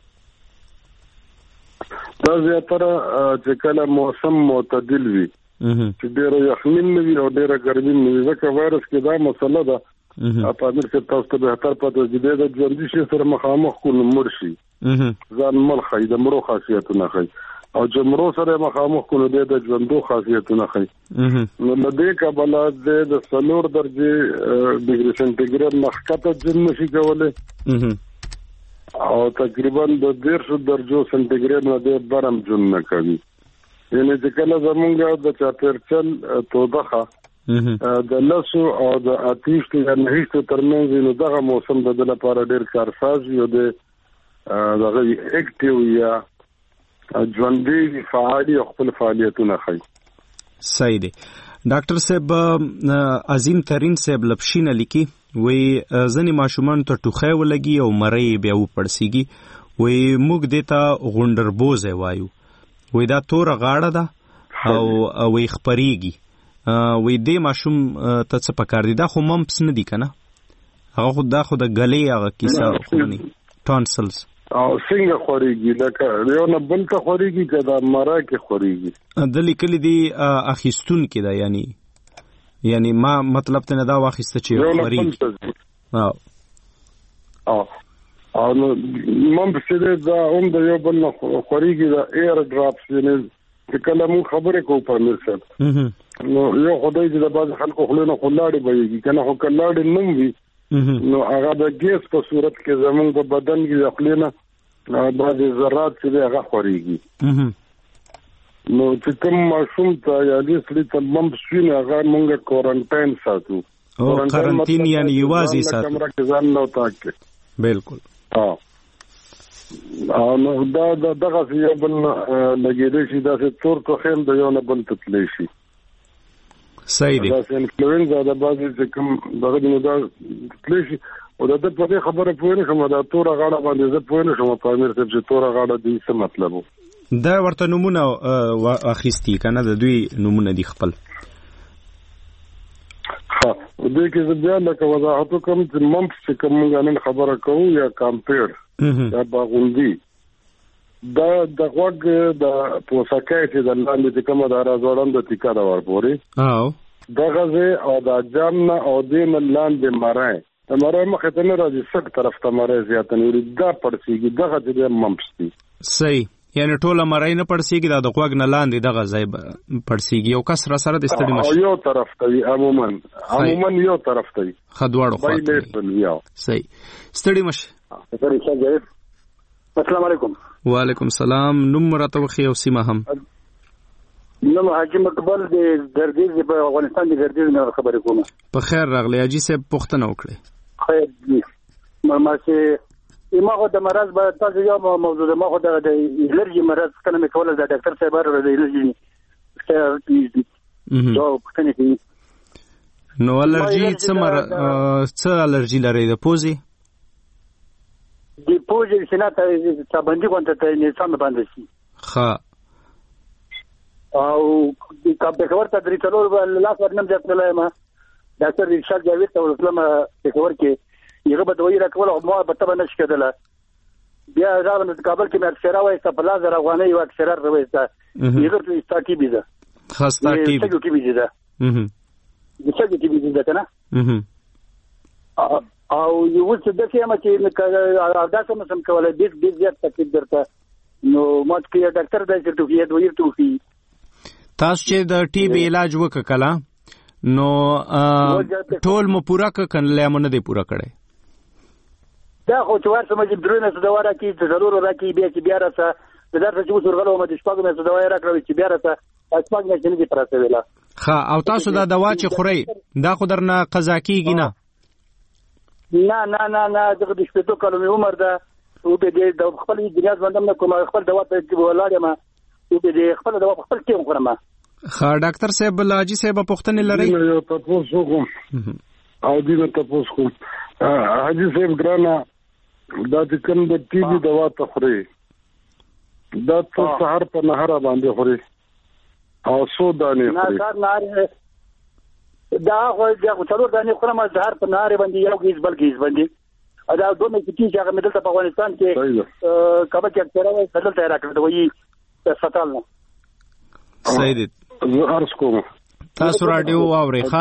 دا زیاتره چې کله موسم معتدل وي چې ډېر یخنی نه وي او ډېر ګرمي نه وي ځکه وایرس کې دا مسله ده. په امر کې تاسو ته به تر پته چې د ژوندۍ شي سره مخامخ کو نمر شي ځان مل خای د مرو خاصیتونه خای او چې مرو سره مخامخ کو د ژوندو خاصیتونه خای. نو د دې کبله د 4 درجه ډیګري سنټیګریډ مخکته جن نشي کولای او تقریبا د 150 درجو سنټیګریډ نه د برم جن نه کوي. یعنی چې کله زمونږ د چاپیرچل توبخه د لسو او د اتیشت یا نهیشت ترمنځ نو دغه موسم د لپاره ډېر کارساز یو د دغه اکټیو یا ژوندۍ فعالي خپل فعالیتونه کوي. صحیح دی. ډاکټر صاحب عظیم ترین صاحب لپشینه لیکي وی ځنې ماشومان ته ټوخی ولګي او مرۍ بیا وپړسیږي وی موږ دې ته غونډربوزی وایو وی دا توره غاړه ده او وی خپریږي وی دې ماشوم ته څه پکار دي؟ دا خو ممپس نه دي کنه؟ هغه خو دا خو د غلې هغه کیسه خو نه ټانسلز او څنګه خوريږي لکه یو نه بل ته خوريږي کدا مرا کې خوريږي د لیکلي دي اخیستون کې دا یعنی ما مطلب ته نه دا واخیسته چې خوريږي او نو ممپس دې دا هم د یو بل خوريږي دا ایر ډراپس یعنی کله مون خبره کوو په مرسته نو یو خدای دې د باز خلکو خلونو خلاړي بيږي کنه خو کلاړي نوم وي نو هغه د ګیس په صورت کې زمونږ په بدن کې خلینه بعض ذرات چې هغه خوريږي نو چې کوم ماشوم ته یا دې سړي ته ممپ شي هغه مونږه کوارنټاین ساتو او قرنطین یعنی یوازې ساتو کمره کې ځان نو تاکي بالکل نو دا دغه یو بل لګیدل شي دا چې تور ته خیم د یو نه بل تطلی شي صحیح دی دا انفلوئنزا د بازي چې کوم دغه نو دا تطلی شي او دا په خبره پوهنه کوم دا تور غاړه باندې زه پوهنه کوم په امیر چې تور غاړه دې څه مطلب دا ورته نمونه اخیستی کنه د دوی نمونه دی خپل دې کې زه بیا لکه وضاحت کوم چې ممپ چې کوم غنن خبره کوو یا کمپیر یا باغوندی دا د وګ د پوساکای چې د لاندې کومه دارا زوړند ټیکا دا ورپوري دغه او د جامنا او دین لاندې مرای مرای مخه ته نه راځي څک طرف ته مرای زیات نه لري دا پړسیږي دغه د ممپ دي صحیح یعنی ټوله مرای نه پړسیږي دا د غوګ نه لاندې دغه ځای پړسیږي او کس را سره د ستړي مشه یو طرف ته عموما یو طرف ته خدواړو خواته صحیح ستړي مشه السلام علیکم وعلیکم السلام نوم راته وخی او سیمه هم نو حاجی مقبل د ګردیز په افغانستان د ګردیز نه خبرې کوم په خیر راغلی حاجی صاحب پوښتنه وکړئ خیر دي ما چې ایماغه د مرض به تاسو یو موضوع د ماغه د الرجی مرض کنه مې کوله د ډاکټر صاحب راځي د الرجی نو پښتنه کې نو الرجی څه الرجی لري د پوزي د پوزي سيناته باندې کوته ته نه سم باندې شي ها او د کمپیوټر ته درې څلور لاس ورنم ځتلای ما ډاکټر ریشاد جاوید ته ورسلم په کې یغه به دوی راکول او ما به تبه نش کېدله بیا راغله د کابل کې مې اکثره وایسته په لازر افغاني یو اکثره وایسته یغه ته استاکی بيزه خاصه کی څه کې بيزه د څه کې بيزه کنه او یو څه د څه ما چې اوداسه مسم کوله دې زیات تکلیف درته نو مات کې ډاکټر د سرټیفیکټ وایي ته تاسو چې د ټي بي علاج وکړه نو ټول مو پورا کړل یا مونږ نه دی پورا کړی دا خو چې ورته مې درونه څه دواره کې ضرور راکې بیا راځه د درته چې وسورغلو مې د شپږ مې څه دواره راکړې چې بیا راځه شپږ مې چې نه دي پراته ویلا ها او تاسو دا دوا چې خوري دا خو درنه قضا کیږي نه دغه د شپږ کالو عمر ده او به د خپل دنیا ژوندم نه کوم خپل دوا ته ولاړم او به خپل دوا خپل کې خورم ها ډاکټر صاحب لاجی صاحب پوښتنه لري یو تاسو کوم او دې تاسو کوم حاجی صاحب ګرانا دا چې کوم د ټي بي دوا ته خوري دا څو سحر په نهر باندې خوري او سو دانې خوري دا خو څلور دانې خورم سحر په نهر باندې یو کیس بل کیس باندې دا دوه مې چې هغه مدل په افغانستان کې کبه کې اکثره سدل ته راکړه وایي ساتل نه صحیح دي ارس کوم تاسو رادیو واوري ښه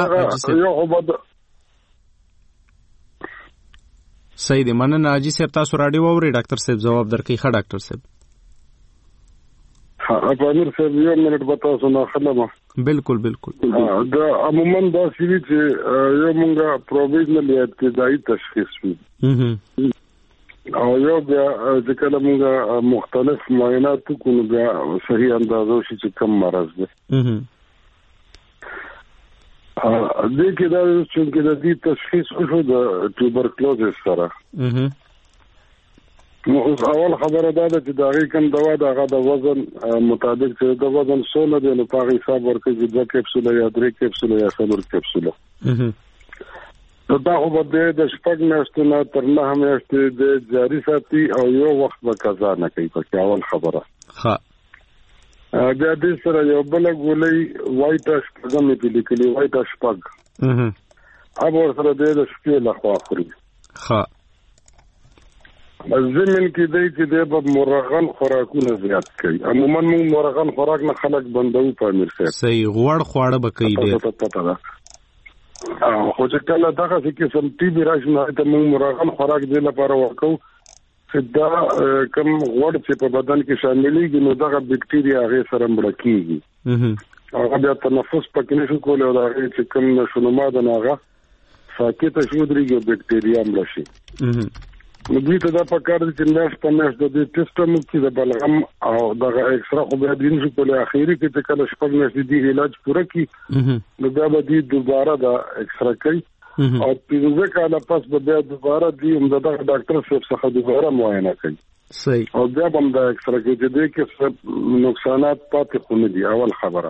صحیح دی مننه حاجی صاحب تاسو رادیو واوري ډاکټر صاحب جواب درکې ښه ډاکټر صاحب امیر صاحب یو منټ بتاو نو خلمه بالکل دا عموما دا سړي چې یو مونږه پروویژنل ابتدایي تشخیص وي او یو بیا چې کله مونږه مختلف معاینات کوو بیا صحیح اندازو شي چې کوم مرض دی دې کې دا چې د دې تشخیص وشو د ټوبرکلوزس سره نو اول خبره دا ده چې دا کوم دوا دغه د وزن مطابق چې د وزن 16 دی نو په حساب ورکړي چې 2 کپسوله یا 3 کپسوله یا 4 کپسوله نو دا خو به د شپږ میاشتو نه تر 9 میاشتې د جاری ساتي او یو وخت به قضا نه کوي په اول خبره ها بیا دې سره یو بل ګولې وایټ شپږم په لیکلي وایټ شپږ اب ور سره د شپې لخوا خوري ها زمين کې دی چې د مرغان خوراکونه زیات کوي عموما موږ مرغان خوراک نه خلک بندو په امیر صاحب صحیح غوړ خواړه بکې دي خو چې کله دغه چې سم ټي بي راشي نه ته موږ مرغان خوراک دی لپاره ورکو چې دا کوم غوړ چې په بدن کې شاملېږي نو دغه بکټیریا هغه سره مړ کیږي هغه بیا تنفس پکې نشي کولای او دا چې کوم نشونما ده هغه ساکته شو درېږي بکټیریا مړ شي نو دوی ته دا پکار دي چې میاشت په میاشت د دې ټیسټ مو کې د بلغم او دغه ایکسرا خو بیا دین شو په اخیری کې چې کله شپږ میاشتې دی علاج پوره کی نو بیا به دی دوباره دا ایکسرا کوي او پنځه کاله پس به بیا دوباره دی دغه ډاکټر صاحب څخه دوباره معاینه کوي. صحیح. او بیا هم دا ایکسرا کوي چې دې کې نقصانات پاتې خو نه دي. اول خبره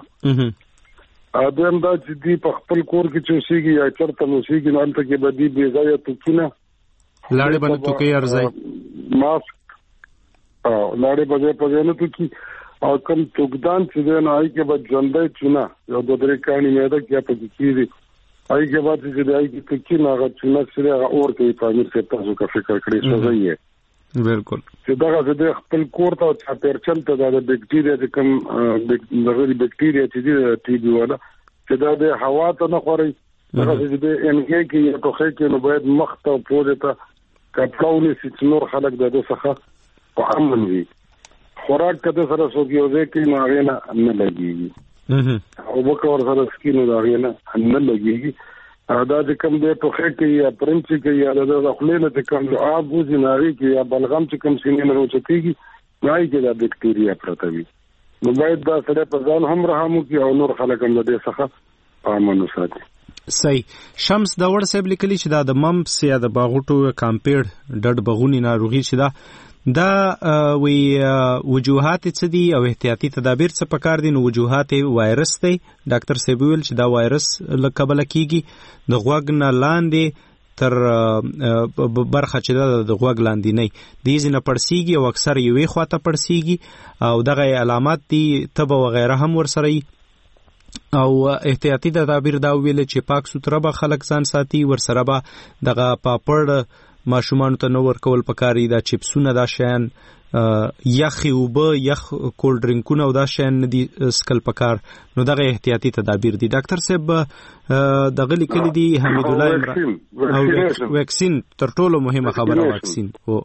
ادم دا چې دی په خپل کور کې چې اوسېږي یا چرته اوسېږي نو هلته کې به دی بې ځایه توکونه لاړې باندې توکي ارزای ماسک او لاړې باندې په ځای نه توکي او کوم توکدان چې دی نو هغې کې به ژوندی چونه یو دوه درې کاڼي معده کې یا پکې کېږي هغې کې به چې د هغې کې توکي نو هغه چونه چې دی هغه اور کوي په امیر صاحب تاسو که فکر کړئ سوځئ یې بالکل چې دغه چې دی خپل کور ته او چاپېرچل ته دا د بکټیریا چې کوم دغه بکټیریا چې دی د ټي بي والا چې دا د هوا ته نه خورئ دغه چې دی انګې کې یا ټوخی کې نو باید مخ ته پوزې ته کپړه ونیسي چې نور خلک د ده څخه په امن وي. خوراک که د سره څوک یو ځای کوي نو هغې نه لګېږي اوبه که ورسره څکي نو د هغې نه لګېږي. دا چې کوم دی ټوخی کوي یا پرنچي کوي یا د خولې نه چې کوم آب وځي نو هغې کې یا بلغم چې کوم سینې نه راوچتېږي نو هغې کې دا بکټیریا پرته وي. نو باید دا سړی په ځان هم رحم وکړي او نور خلک هم د دې څخه په امن وساتي. صحیح. شمس داور صاحب لیکلي چې دا د ممپس یا د باغوټو کامپیډ ډډ بغونی ناروغي چې دا وی وجوهات څه دي او احتیاطي تدابیر څه پکار دي. نو وجوهات وایرس دی ډاکټر صاحب ویل چې دا وایرس له کبله کیږي د غوږ نه لاندې تر برخه چې د غوږ لاندې نه دې ځینه پړسیږي او اکثر یوې خواته پړسیږي او دغه علامات دي تبه وغیره هم ورسره او احتیاطي تدابیر دا ویل چې پاک سوتره به خلک ځان ساتي ورسره به دغه پاپړ ماشومانو ته نه ورکول پکاري دا چپسونه دا شیان یخي اوبه یخ کولډ ډرینکونه او دا شیان نه دي سکل پکار. نو دغه احتیاطي تدابیر دي. ډاکټر صاحب دغه لیکلي دي حمید الله عمران او ویکسین تر ټولو مهمه خبره واکسین هو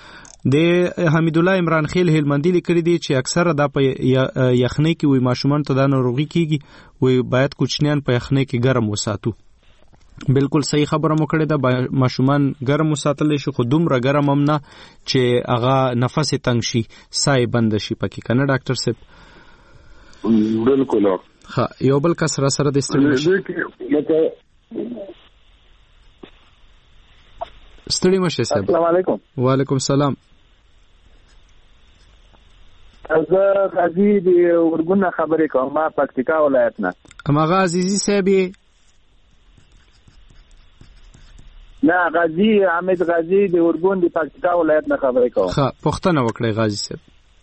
د حمید الله عمران خیل هلمندي لیکلي دي چې اکثره دا په یخنۍ کې وي ماشومان ته دا ناروغي کیږي وي باید کوچنیان په یخنۍ کې ګرم وساتو. بالکل صحیح خبره مو کړې ده ماشومان ګرم وساتلی شي خو دومره ګرم هم نه چې هغه نفس یې تنګ شي ساه یې بنده شي پکې که نه ډاکټر صاحب؟ بالکل. ښه یو بل کس را سره د ستړي مشه صاحب. السلام علیکم. وعلیکم السلام. زه غازی د ورګون خبرې کوم ما پکتیکا ولایت نه. هماغه عزیزي صاحب نه غازی حمید غازی د ورګون د پکتیکا ولایت نه خبرې کوم. ښه پوښتنه وکړئ غازی صاحب.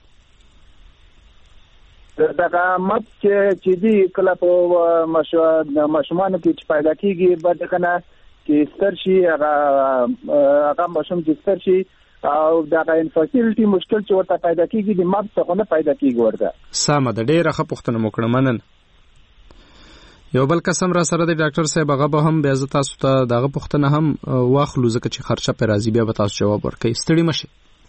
دغه مپ چې دی کله په ماشومانو کې چې پیدا کیږي بعد کنه چې ستر شي هغه ماشوم چې ستر شي او دغه انفرټیلیټي مشکل چې ورته پیدا کیږي د مپ څخه نه پیدا کیږي ورته. سمه ده ډېره ښه پوښتنه مو کړه مننه. یو بل قسم را سره د ډاکټر صاحب هغه به هم بیا زه تاسو ته دغه پوښتنه هم واخلو ځکه چې خرچه پې راځي بیا به تاسو جواب ورکوئ. ستړي مشئ.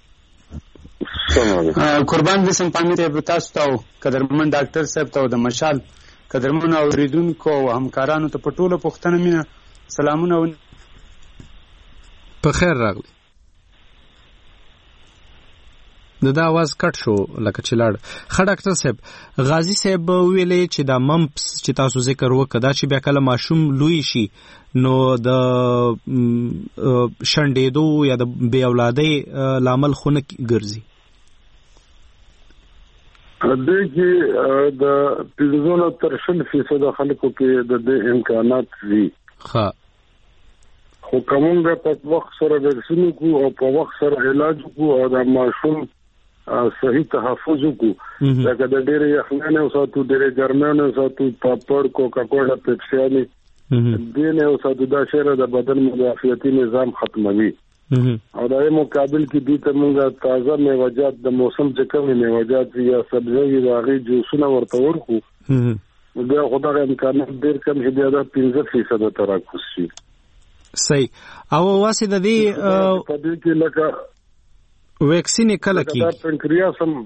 قربان بسم پامیر صاحب تاسو ته او قدرمن ډاکټر صاحب ته او د مشال قدرمن اوریدونکو او همکارانو ته په ټوله پوښتنه مینه سلامونه په خیر راغلی. د آواز کټ شو لکه چې لاړ. ښه ډاکټر صاحب غازي صاحب ویلې چې دا ممپس چې تاسو ذکر وکړه دا چې بیا کله ماشوم لوی شي نو د شنډېدو یا د بې اولادۍ لامل خو نه ګرځي. دې کې د 15% خلکو کې د دې امکانات دي. ښه خو کومه په وخت سره وکسین کو او په وخت سره علاج کو او د ماشوم صحیح تحفظ کو لکه د ډېرې یخنۍ نه وساتو ډېرې ګرمۍ نه وساتو پاپړ کوکا کولا پیپسیاني دې نه وساتو دا شعر د بدن مدافعتي نظام ختموي او د مقابل کې دې ته موږ تازه میوه‌جات د موسم چې کوم میوه‌جات یا سبزی یا غي جوسونه ورته ورکو دا خدای امکانات ډېر کم چې بیا د 15% تراکوس شي. صحیح. او واسه د دې په دې کې لکه ویکسین کله کیږي؟ پنکریاس هم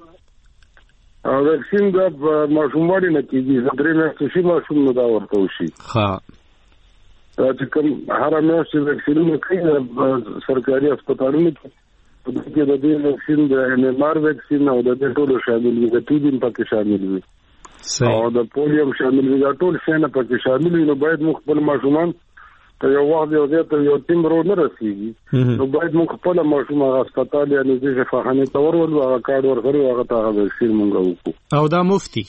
ویکسین د ماشوموالي نه کیږي. د 3 میاشتې شي ماشوم نه دا ورته وشي. ها چې کوم هر میاشت ویکسینونه کوي سرکاري هسپتالونو کې د دې ویکسین د MMR ویکسین او د ټولو شامل وي، د ټي بي پکې شامل وي او د پولیو شامل وي، دا ټول شنه پکې شامل وي. نو باید موږ خپل ماشومان ته یو وخت یو ځای ته یو ټیم رو نه رسیږي، نو باید موږ خپل ماشوم هسپتال یا نږدې شفاخانه ته ورولو، هغه کارت ورکړو، هغه ته ویکسین موږ وکړو. او دا مفتي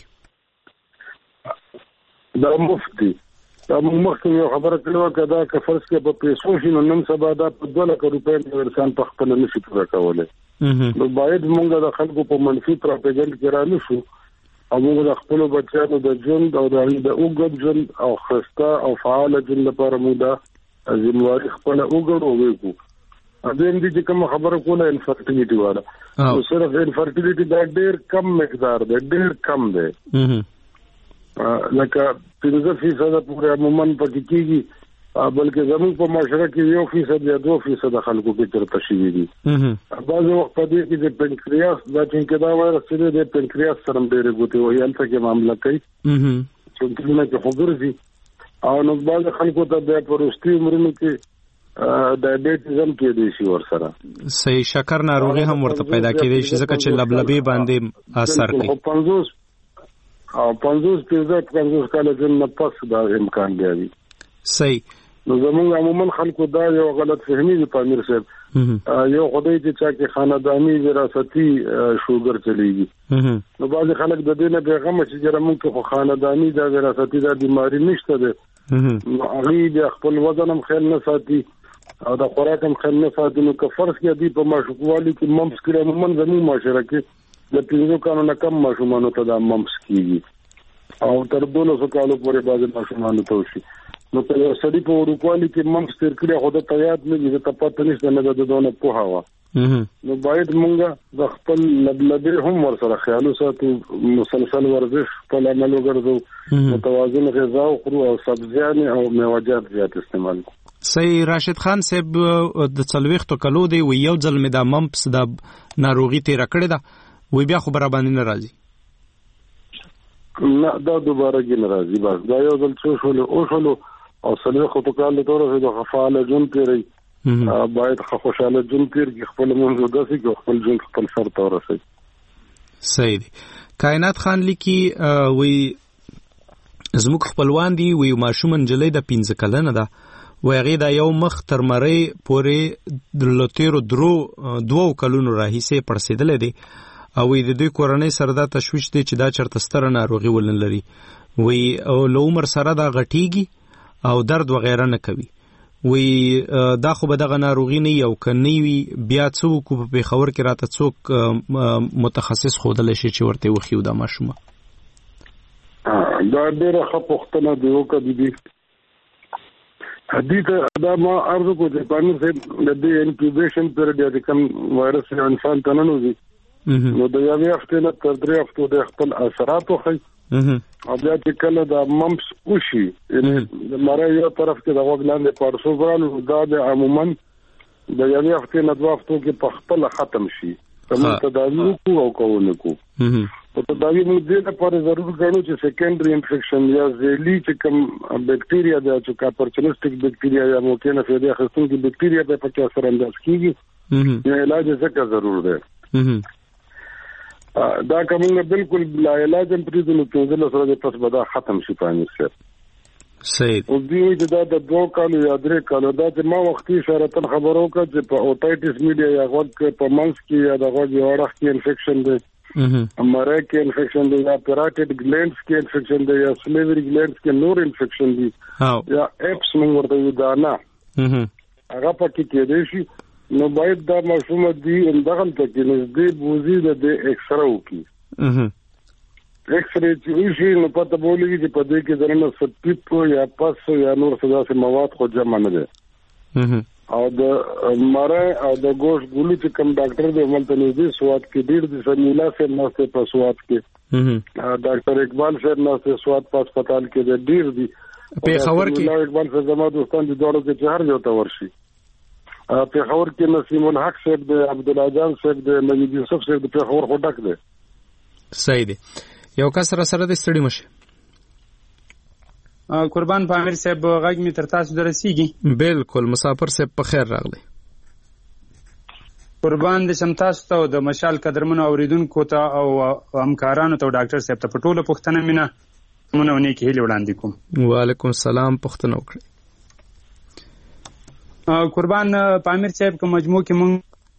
دا مخکې یو خبره کړو کدا که فرض کې په پیسو شي نو نن سبا دا په 2 لک روپۍ د انسان په خپل نشي پوره کولای. نو باید موږ د خلکو په منفي پروپاګاندا کې را نشو او موږ د خپل بچیانو د ژوند او د اوږد ژوند او خسته او فعال ژوند لپاره موږ د ځمواري خپل اوږد او وکړو. اځم دي چې کوم خبره کوله انفرټیلیټي والا او صرف انفرټیلیټي دا ډېر کم مقدار دی، ډېر کم دی، لکه 15% پورې عموما پکې کېږي، بلکې زموږ په معاشره کې 1% یا 2% خلکو کې ترته شوي دي. بعض وخت په دې کې د پنکریاس دا چې دا وایرس دی د پنکریاس سره ډېرې ګوتې وایي هلته کې معامله کوي چې کله کې خبر دي او نو بعض خلکو ته د پروستي عمرونو کې ډایبټیزم کې دي شي ور سره صحیح شکر ناروغي هم ورته پیدا کېږي چې ځکه چې لبلبي باندې اثر کوي او 50 کال جن پس دا امکان دی. صحیح. نو زموږ عموما خلکو دا یو غلط فهمي دی په امیر صاحب، یو خدای چې چا کې خاندانی وراثتي شوګر چلیږي، نو بعض خلک د دې نه پیغام چې موږ کې خاندانی دا وراثتي دا بیماری نشته ده، نو هغه د خپل وزن هم خیال نه ساتي او د خوراک هم خیال نه ساتي. نو که فرض کې دی په ماشوکوالي کې ممس کې عموما زموږ معاشره کې د 15 کالو نه کم ماشومان ته د ممس کیږي او تر 200 کالو پورې بعض ماشومان ته وشي. نو په یو سړي په ورکوالي کې ممس تیر کړی خو د تیاد نه دي د پته نشته نه د دونه په هوا. نو باید مونږه د خپل لبلبې هم ورسره خیال وساتو، مسلسل ورزش خپل عمل وکړو، متوازن غذا وخورو او سبزیان او میوه‌جات زیات استعمال کړو. صحیح. راشد خان صاحب د 40 کلو دی و یو ځل مې د ممپس د ناروغي تیر کړی دا وی بیا خبره باندې ناراضي نه دا دوباره کې ناراضي بس دا یو ځل څه شول او سلوي خو په کال تور سره د خفاله جون پیری باید خوشاله جون پیر کې خپل منځ داسي کې خپل جون خپل سر تور سره. صحیح دی. کائنات خان لیکي وی زموږ خپلوان دي وی ماشومن جلې د 15 کلنه ده و هغه دا یو مخ تر مړی پورې د لوتیرو دوه کلونو راهیسه پړسیدل دي او د دوی کورنۍ سره دا تشویش دی چې دا چرته ستر ناروغي ولن لري وی او له عمر سره دا غټیږي او درد وغیرہ نه کوي وی دا خو به دغه ناروغي نه یو کني وی بیا څوک په پیښور کې راته څوک متخصص خودل شي چې ورته وخیو دا ماشومه دا ډیره خپختنه دی او کدی دي حدیث دا ما ارزو کو چې پانی سے د انکیوبیشن پیریډ د کوم وایرس انسان ته نه نوځي نو د یوې هفتې نه تر 3 هفتو د خپل اثرات خو او بیا چې کله د ممپس وشي یعنی د مړی یو طرف کې د غوږ لاندې پړسو برالو دا د عموما د یوې هفتې نه 2 هفتو کې په خپل ختم شي کوم تداوی کو او کوونه کو او تداوی موږ دې لپاره ضرور غواړو چې سیکنډري انفیکشن یا زیلی چې کوم بکټیریا د چې اپورچونیسټک بکټیریا یا ممکنه فایده اخیستونکي بکټیریا په پکې اثر انداز کیږي یا علاج ځکه ضرور دی. دا کومه بالکل لا علاج هم پرې د نوځل سره د پس بدا ختم شي پانی سره. صحیح. او دوی دا د 2 کالو یا 3 کالو دا چې ما وختي اشاره تل خبرو کړ چې په اوټایټس میډیا یا غوږ په منځ کې یا د غوږ یو اړخ کې انفیکشن دی، امره کې انفیکشن دی یا پیراټیډ ګلینډز کې انفیکشن دی یا سلیوری ګلینډز کې نور انفیکشن دی یا اپس موږ ورته دا نه هغه پکې کېدې شي. نو باید دا ماشومه دی اندغل ته کې نږدې بوزي د ایکسره وکړي. ایکسره چې شي نو پته بولېږي چې په دې کې درنه سپیپ یا پس یا نور څه داسې مواد خو جمع نه دي او د مړی او د ګوشت ګولو چې کوم ډاکټر دی ملته نږدې سوات کې ډېر دي سمیلا صاحب ناسته په سوات کې ډاکټر اقبال صاحب ناسته سوات په هسپتال کې ډېر دي پیښور کې اقبال صاحب زما دوستان دي دوړو کې چې هر یو ته ورشي پیښور کې نسیم الحق صاحب د عبدالله جان صاحب د نجیب یوسف صاحب د پیښور خو ډک دی. صحیح دی. یو کس سره د ستړي مشه قربان پامیر صاحب غږ می تر تاسو درسیږي؟ بالکل مسافر صاحب په خیر راغلی. قربان د شمتاسو ته د مشال قدرمنو اوریدونکو ته او همکارانو ته ډاکټر صاحب ته په ټوله پوښتنه مینه مونږ کې هیله وړاندې کوم. وعلیکم السلام. پوښتنه وکړئ. قربان پامیر صاحب کوم مجموع کې مونږ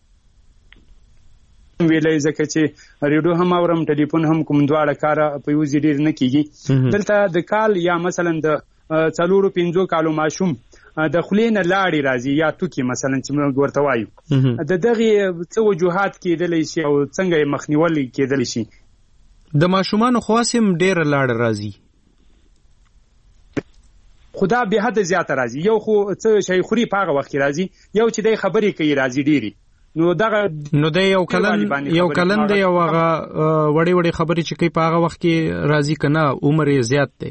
ویلې ځکه چې ریډیو هم اورم ټلیفون هم کوم دواړه کار په یو ځای ډیر نه کیږي. دلته د کال یا مثلا د 4-5 کالو ماشوم د خلینه لاړې راځي یا توکي مثلا چې موږ ورته وایو د دغه څه وجوهات کېدلی شي او څنګه مخنیول کېدلی شي؟ د ماشومان خواسم ډیر لاړ راځي، خدا به حد زیاته راځي. یو خو څه شي خوري په هغه وخت کې راځي، یو چې د خبرې کوي راځي ډيري. نو د یو کلن دی او هغه وړي خبرې چې کوي په هغه وخت کې راځي کنه عمر یې زیات دی.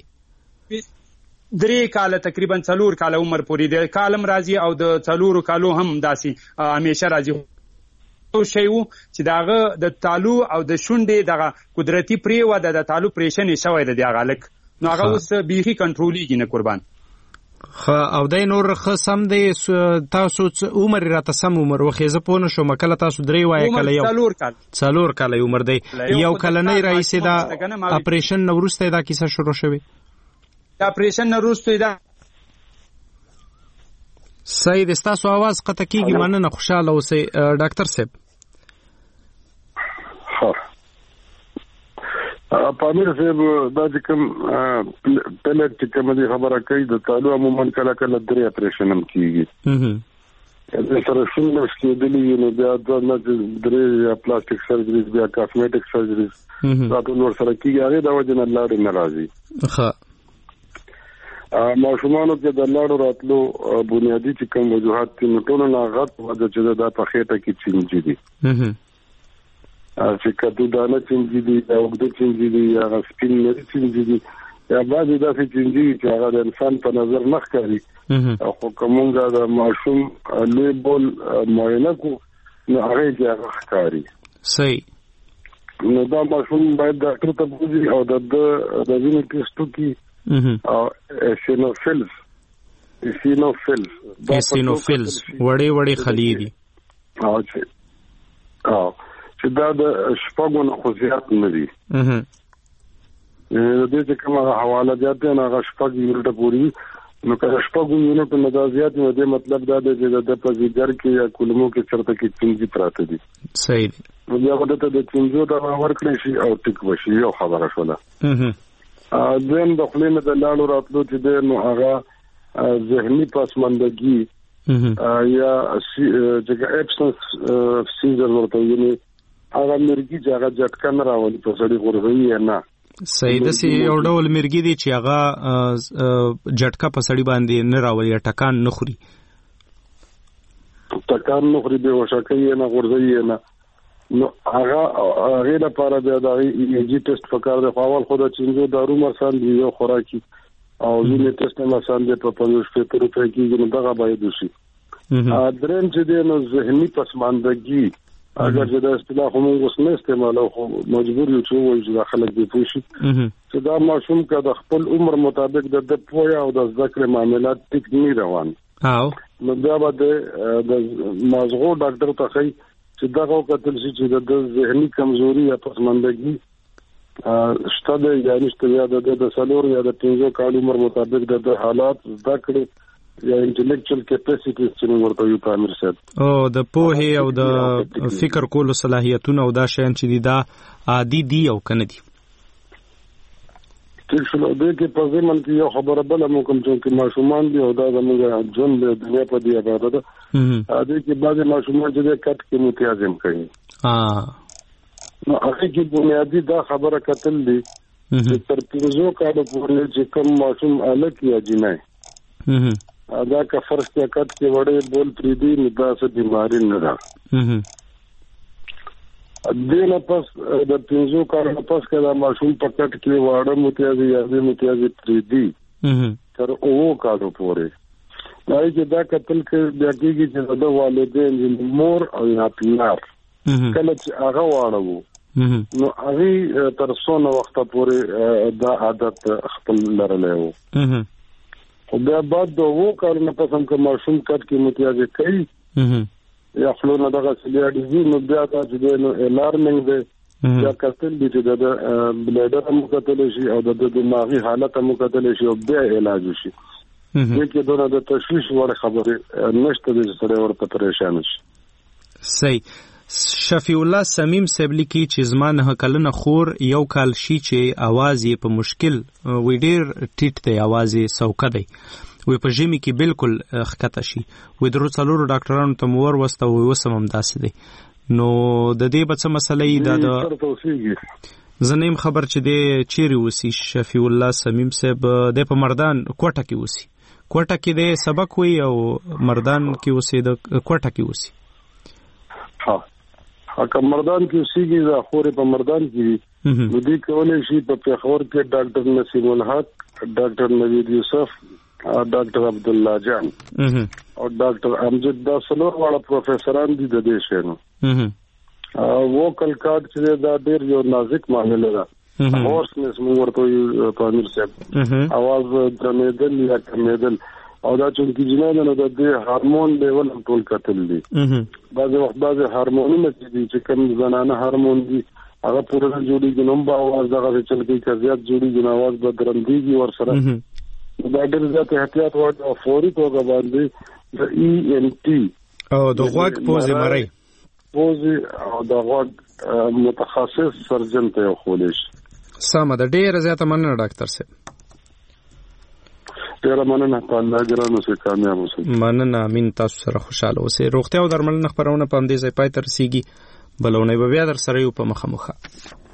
3 کال تقریبا 4 کال عمر پوری دی، کالم راځي او د 4 کالو هم داسي همیشه راځي. او شی وو چې داغه د تالو او د شونډې دغه قدرتي پریو د تالو پریشن شوی د هغه لک نو هغه اوس بیخي کنټرولېږي نه قربان. او دای نور خصم دی تاسو عمر راته سم عمر وخیزه پونه شو مکله تاسو 3 وای کله یو 4 کال عمر دی یو کله نه رئیس دا اپریشن نورسته دا کیسه شروع شوه. دا اپریشن نورسته دا سید تاسو आवाज قطع کیږي مننه خوشاله اوسئ ډاکټر صاحب. پامیر صاحب دا چې کوم پلټ چې کوم دی خبره کوي د تعلق عموما کله کله 3 اپریشن هم کیږي. د سره شنو سکیدلی نو بیا د 3 یا پلاستیک سرجریز بیا کاسمیټک سرجریز دا ټول ور سره کیږي. هغه د وجه نه لاړ نه راځي. ها ماشومانو کې د لاړو راتلو بنیادی چې کوم وجوهات دي نو ټول نه غلط وجه چې دا په خېټه کې چینجی دي چې کدو دانه چینجی دي او د چینجی دي یا سپین لري چینجی دي یا بعضې داسې چینجی چې هغه د انسان په نظر نه ښکاري خو کومونګه د ماشوم لیبل معاینه کو نو هغه کې هغه ښکاري. صحیح. نو دا ماشوم باید ډاکټر ته بوزي او د ځینې ټیسټو کې اسینوفیلز وړې خلی دي چې دا د شپږو نه خو زیات نه دي. د دې چې کومه حواله جاته نه هغه شپږ یونټه پوری نو که شپږ یونټه نه دا زیات نو دې مطلب دا دی چې د پزیګر کې یا کولمو کې چرته کې چینجی پراته دي. صحیح دي. نو بیا ورته د چینجو دا ورکړی شي او ټیک وشي. یو خبره شوله. دین د خلینو د لاړو راتلو چې د نو هغه ذهني پسماندګي یا چې اپسنس سیزر ورته یعنی هغه مرګي چې هغه جټکا نه راولي په سړي غورځوي نه. صحیح. داسې یو ډول مرګي دی چې هغه جټکا په سړي باندې نه راولي ټکان نه خوري به وشکې نه غورځوي نه. نو هغه لپاره بیا د ایجی ټیسټ پکار دی. اول خو د چینجو دارو مسان دی یو خوراکي او ځینې ټیسټ مسان دی په 500 روپۍ کې نو دغه باید وشي. درېم چې دی نو ذهني پسماندګي اگر چې د اصطلاح موږ اوس نه استعمالو خو مجبور یو چې وایي چې خلک دې پوه شي چې دا ماشوم که د خپل عمر مطابق د پوهه او د زده کړې معاملات ټیک نه روان نو بیا به د مازغو ډاکټر ته ښایي چې دغه وکتل شي چې د ذهني کمزوري یا پسماندګي شته دی یا نشته یا د 4 یا د 5 کال عمر مطابق د حالات زده کړې یا انټلیکچوال کیپاسټی چې ورته یو پامیر صاحب او د پوهه او د فکر کولو صلاحیتونه او دا شیان چې دي دا عادي دي او کنه دي. ټیک شو. د دې په ځمن کې یو خبره بل مو کوم چې ماشومان دي او دا زموږ ژوند د دنیا په دی عبادت ده. دې کې بعض ماشومان چې کټ کې متیازم کوي نو هغه کې بنیادی دا خبره کتل دي چې تر 5 کالو پورې چې کوم ماشوم الک یا جنای دا که فرض کیا کټ کې وړې بول پریدي نو دا څه بیماری نه ده. دینه پس د 5 کالو پس کله ماشوم په کټ کې واړه متیازي یا دې متیازي پریدي تر 9 کالو پورې دا چې دا قتل کې بیا کېږي چې د والدین مور او یا پلار کله چې هغه واړو نو هغه تر څونه وخت پورې دا عادت خپل لرلی وو خو بیا بعد د وو کارونه پسم که ماشوم کټ کې متیازې کوي یا خلونه دغه سلیاډي نو بیا دا چې نو الارمینګ دی یا کتل دي چې د بلیډر هم کتل شي او د دماغي حالت هم کتل شي او بیا علاج شي دغه دونه د تشویش وړ خبره نشته د سره ورته پریشان شي. صحیح. شفیع الله سمیم سیبلی کی چې زما 9 کلنه خور یو کال شي چې आवाज یې په مشکل وی ډیر ټیټ دی आवाज یې سوکه دی وی په ژمي کې بالکل خکته شي وی درو څلورو ډاکټرانو ته مور وسته وی وسم هم داسې دی نو د دې به څه مسلې دا د زنیم خبر چې دی چیرې وسی شفیع الله سمیم صاحب د په مردان کوټه کې وسی کوټه کې د سبق وی او مردان کې وسی د کوټه کې وسی. ها که مردان کې اوسېږي دا خورې په مردان کې نو دوی کولی شي په پېښور کې ډاکټر نسیم الحق ډاکټر نوید یوسف ډاکټر عبدالله جان او ډاکټر امجد دا څلور واړه پروفیسران دي د دې شی نو ووکل کارډ چې دا ډېر یو نازک معامله ده هورسنس موږ ورته وایو په امیر صاحب اواز درمېدل یا کمېدل او دا چې جنانه نو د هارمون لیول هم ټول کتل دي بعضې وخت بعضې هارمونونه چې کوم زنانه هارمون دي هغه پوره نه جوړېږي نو هم به اواز دغسې چل کوي که زیات جوړېږي نو اواز به درندېږي ورسره دا ډېر زیات احتیاط غواړي او فوري توګه باندې د ENT او د غوږ پوزې مرۍ پوزې او د غوږ متخصص سرجن ته یې ښولی شي. سمه ده ډېره زیاته مننه ډاکټر صاحب. مننه په الله ګرانو سره کامیاب اوسئ. مننه امین تاسو سره خوشاله اوسئ. روغتیا او درملنه خبرونه په همدې ځای پای ته رسیږي بلونه به بیا در سره یو په مخه.